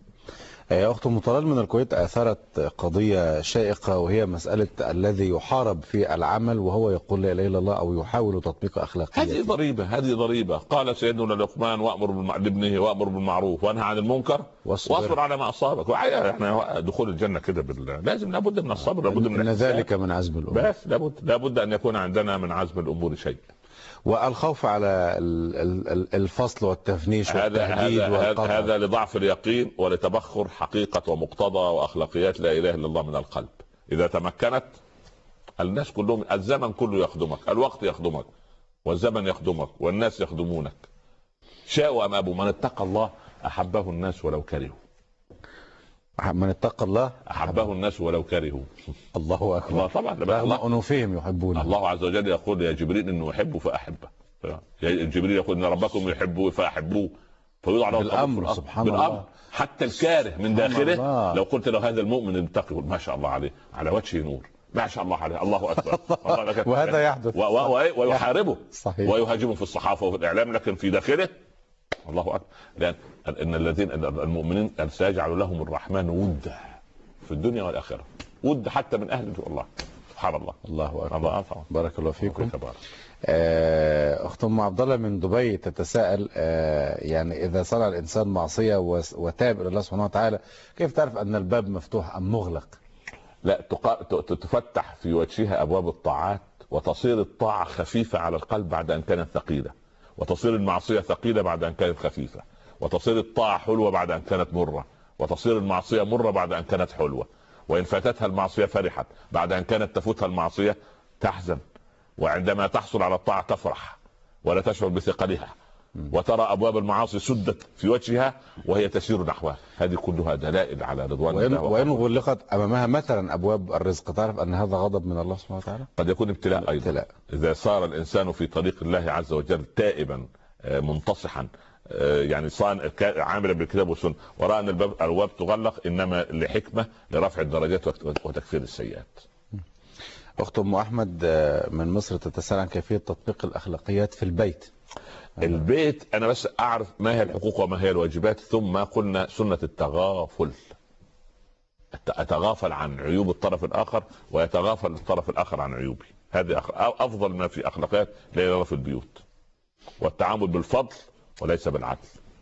أخت أم طلال من الكويت أثارت قضية شائقة، وهي مسألة الذي يحارب في العمل وهو يقول لا إله إلا الله أو يحاول تطبيق أخلاقياته. هذه ضريبة. قال سيدنا لقمان وأمر لابنه وأمر بالمعروف وانهى عن المنكر واصبر على ما أصابك. يعني دخول الجنة كده لازم لابد من الصبر، لابد من ذلك من عزم الأمور. بس لابد أن يكون عندنا من عزم الأمور شيء. والخوف على الفصل والتفنيش والتهديد والقطع، هذا لضعف اليقين ولتبخر حقيقة ومقتضى وأخلاقيات لا إله إلا الله من القلب. إذا تمكنت الناس كلهم، الزمن كله يخدمك، الوقت يخدمك، والزمن يخدمك، والناس يخدمونك. شاءوا أم أبوا، من اتقى الله أحبه الناس ولو كرهوا. من اتقى الله أحبه الناس ولو كرهوا. الله أكبر. الله طبعا. رغم أنوفهم يحبونه. الله عز وجل يقول يا جبريل إنه يحبه فأحبه. جبريل يقول إن ربكم يحبه فأحبوه، فيوضع له بالأمر. سبحان الله. حتى الكاره من داخله لو قلت له هذا المؤمن المتقي ما شاء الله عليه، على وجهه نور، ما شاء الله عليه، الله أكبر. وهذا يحدث ويحاربه. صحيح. ويهاجمه في الصحافة وفي الإعلام، لكن في داخله الله أكبر. لأن إن الذين المؤمنين سيجعل لهم الرحمن ودا في الدنيا والآخرة، ود حتى من أهل الله. سبحان الله. الله أكبر. بارك الله فيكم. أخت أم عبد الله من دبي تتساءل يعني إذا صنع الإنسان معصية وتاب إلى الله سبحانه وتعالى، كيف تعرف أن الباب مفتوح أم مغلق؟ لا، تفتح في وجهها أبواب الطاعات، وتصير الطاعة خفيفة على القلب بعد أن كانت ثقيلة، وتصير المعصية ثقيلة بعد أن كانت خفيفة، وتصير الطاعة حلوة بعد أن كانت مرة، وتصير المعصية مرة بعد أن كانت حلوة. وإن فاتتها المعصية فرحت، بعد أن كانت تفوتها المعصية تحزن، وعندما تحصل على الطاعة تفرح ولا تشعر بثقلها، وترى أبواب المعاصي سدت في وجهها وهي تسير نحوها. هذه كلها دلائل على رضوان الله. وإن غلقت أمامها مثلا أبواب الرزق، تعرف أن هذا غضب من الله سبحانه وتعالى. قد يكون ابتلاء أيضا. إذا صار الإنسان في طريق الله عز وجل تائبا منتصحا، يعني عاملا بالكتاب والسنة، ورأى أن الأبواب تغلق، إنما لحكمة لرفع الدرجات وتكفير السيئات. أخت أم أحمد من مصر تتساءل عن كيفية تطبيق الأخلاقيات في البيت. البيت أنا بس أعرف ما هي الحقوق وما هي الواجبات، ثم قلنا سنة التغافل. أتغافل عن عيوب الطرف الآخر ويتغافل الطرف الآخر عن عيوبي. هذه أفضل ما في أخلاقيات لا يرى في البيوت، والتعامل بالفضل وليس بالعدل.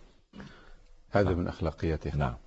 هذا من أخلاقياته. نعم.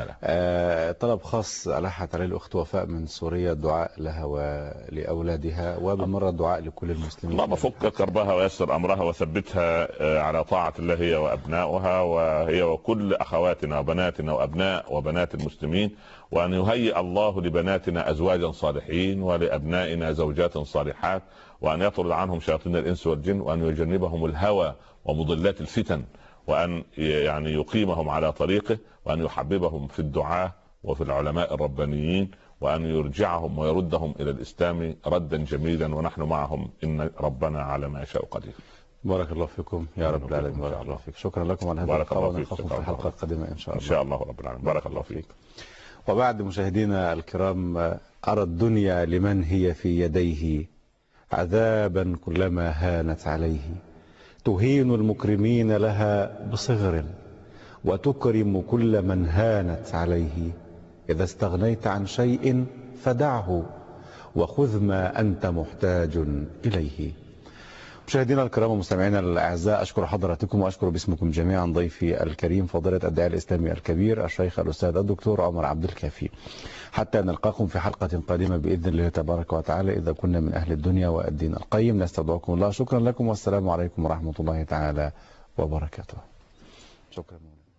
طلب خاص ألحت عليه الأخت وفاء من سوريا، الدعاء لها ولأولادها، وبالمرة الدعاء لكل المسلمين. اللهم فك كربها ويسر أمرها وثبتها على طاعة الله هي وأبنائها، وهي وكل أخواتنا وبناتنا وأبناء وبنات المسلمين، وأن يهيئ الله لبناتنا أزواجا صالحين ولأبنائنا زوجات صالحات، وأن يطرد عنهم شياطين الإنس والجن، وأن يجنبهم الهوى ومضلات الفتن، وأن يعني يقيمهم على طريقه، وأن يحببهم في الدعاء وفي العلماء الربانيين، وأن يرجعهم ويردهم إلى الإسلام ردا جميلا، ونحن معهم إن ربنا على ما يشاء قدير. بارك الله فيكم يا رب العالمين. بارك الله فيك. شكرا لكم على هذا اللقاء، ونلقاكم في الحلقة القادمة إن شاء الله. إن شاء الله رب العالمين. بارك الله فيك. وبعد مشاهدينا الكرام، أرى الدنيا لمن هي في يديه عذابا كلما هانت عليه، تهين المكرمين لها بصغر وتكرم كل من هانت عليه. إذا استغنيت عن شيء فدعه وخذ ما أنت محتاج إليه. مشاهدينا الكرام ومستمعينا الأعزاء، أشكر حضراتكم وأشكر باسمكم جميعا ضيفي الكريم فضيلة الداعية الإسلامي الكبير الشيخ الأستاذ الدكتور عمر عبد الكافي. حتى نلقاكم في حلقة قادمة بإذن الله تبارك وتعالى، إذا كنا من أهل الدنيا والدين القيم، نستودعكم الله. شكرا لكم والسلام عليكم ورحمة الله تعالى وبركاته. شكرا.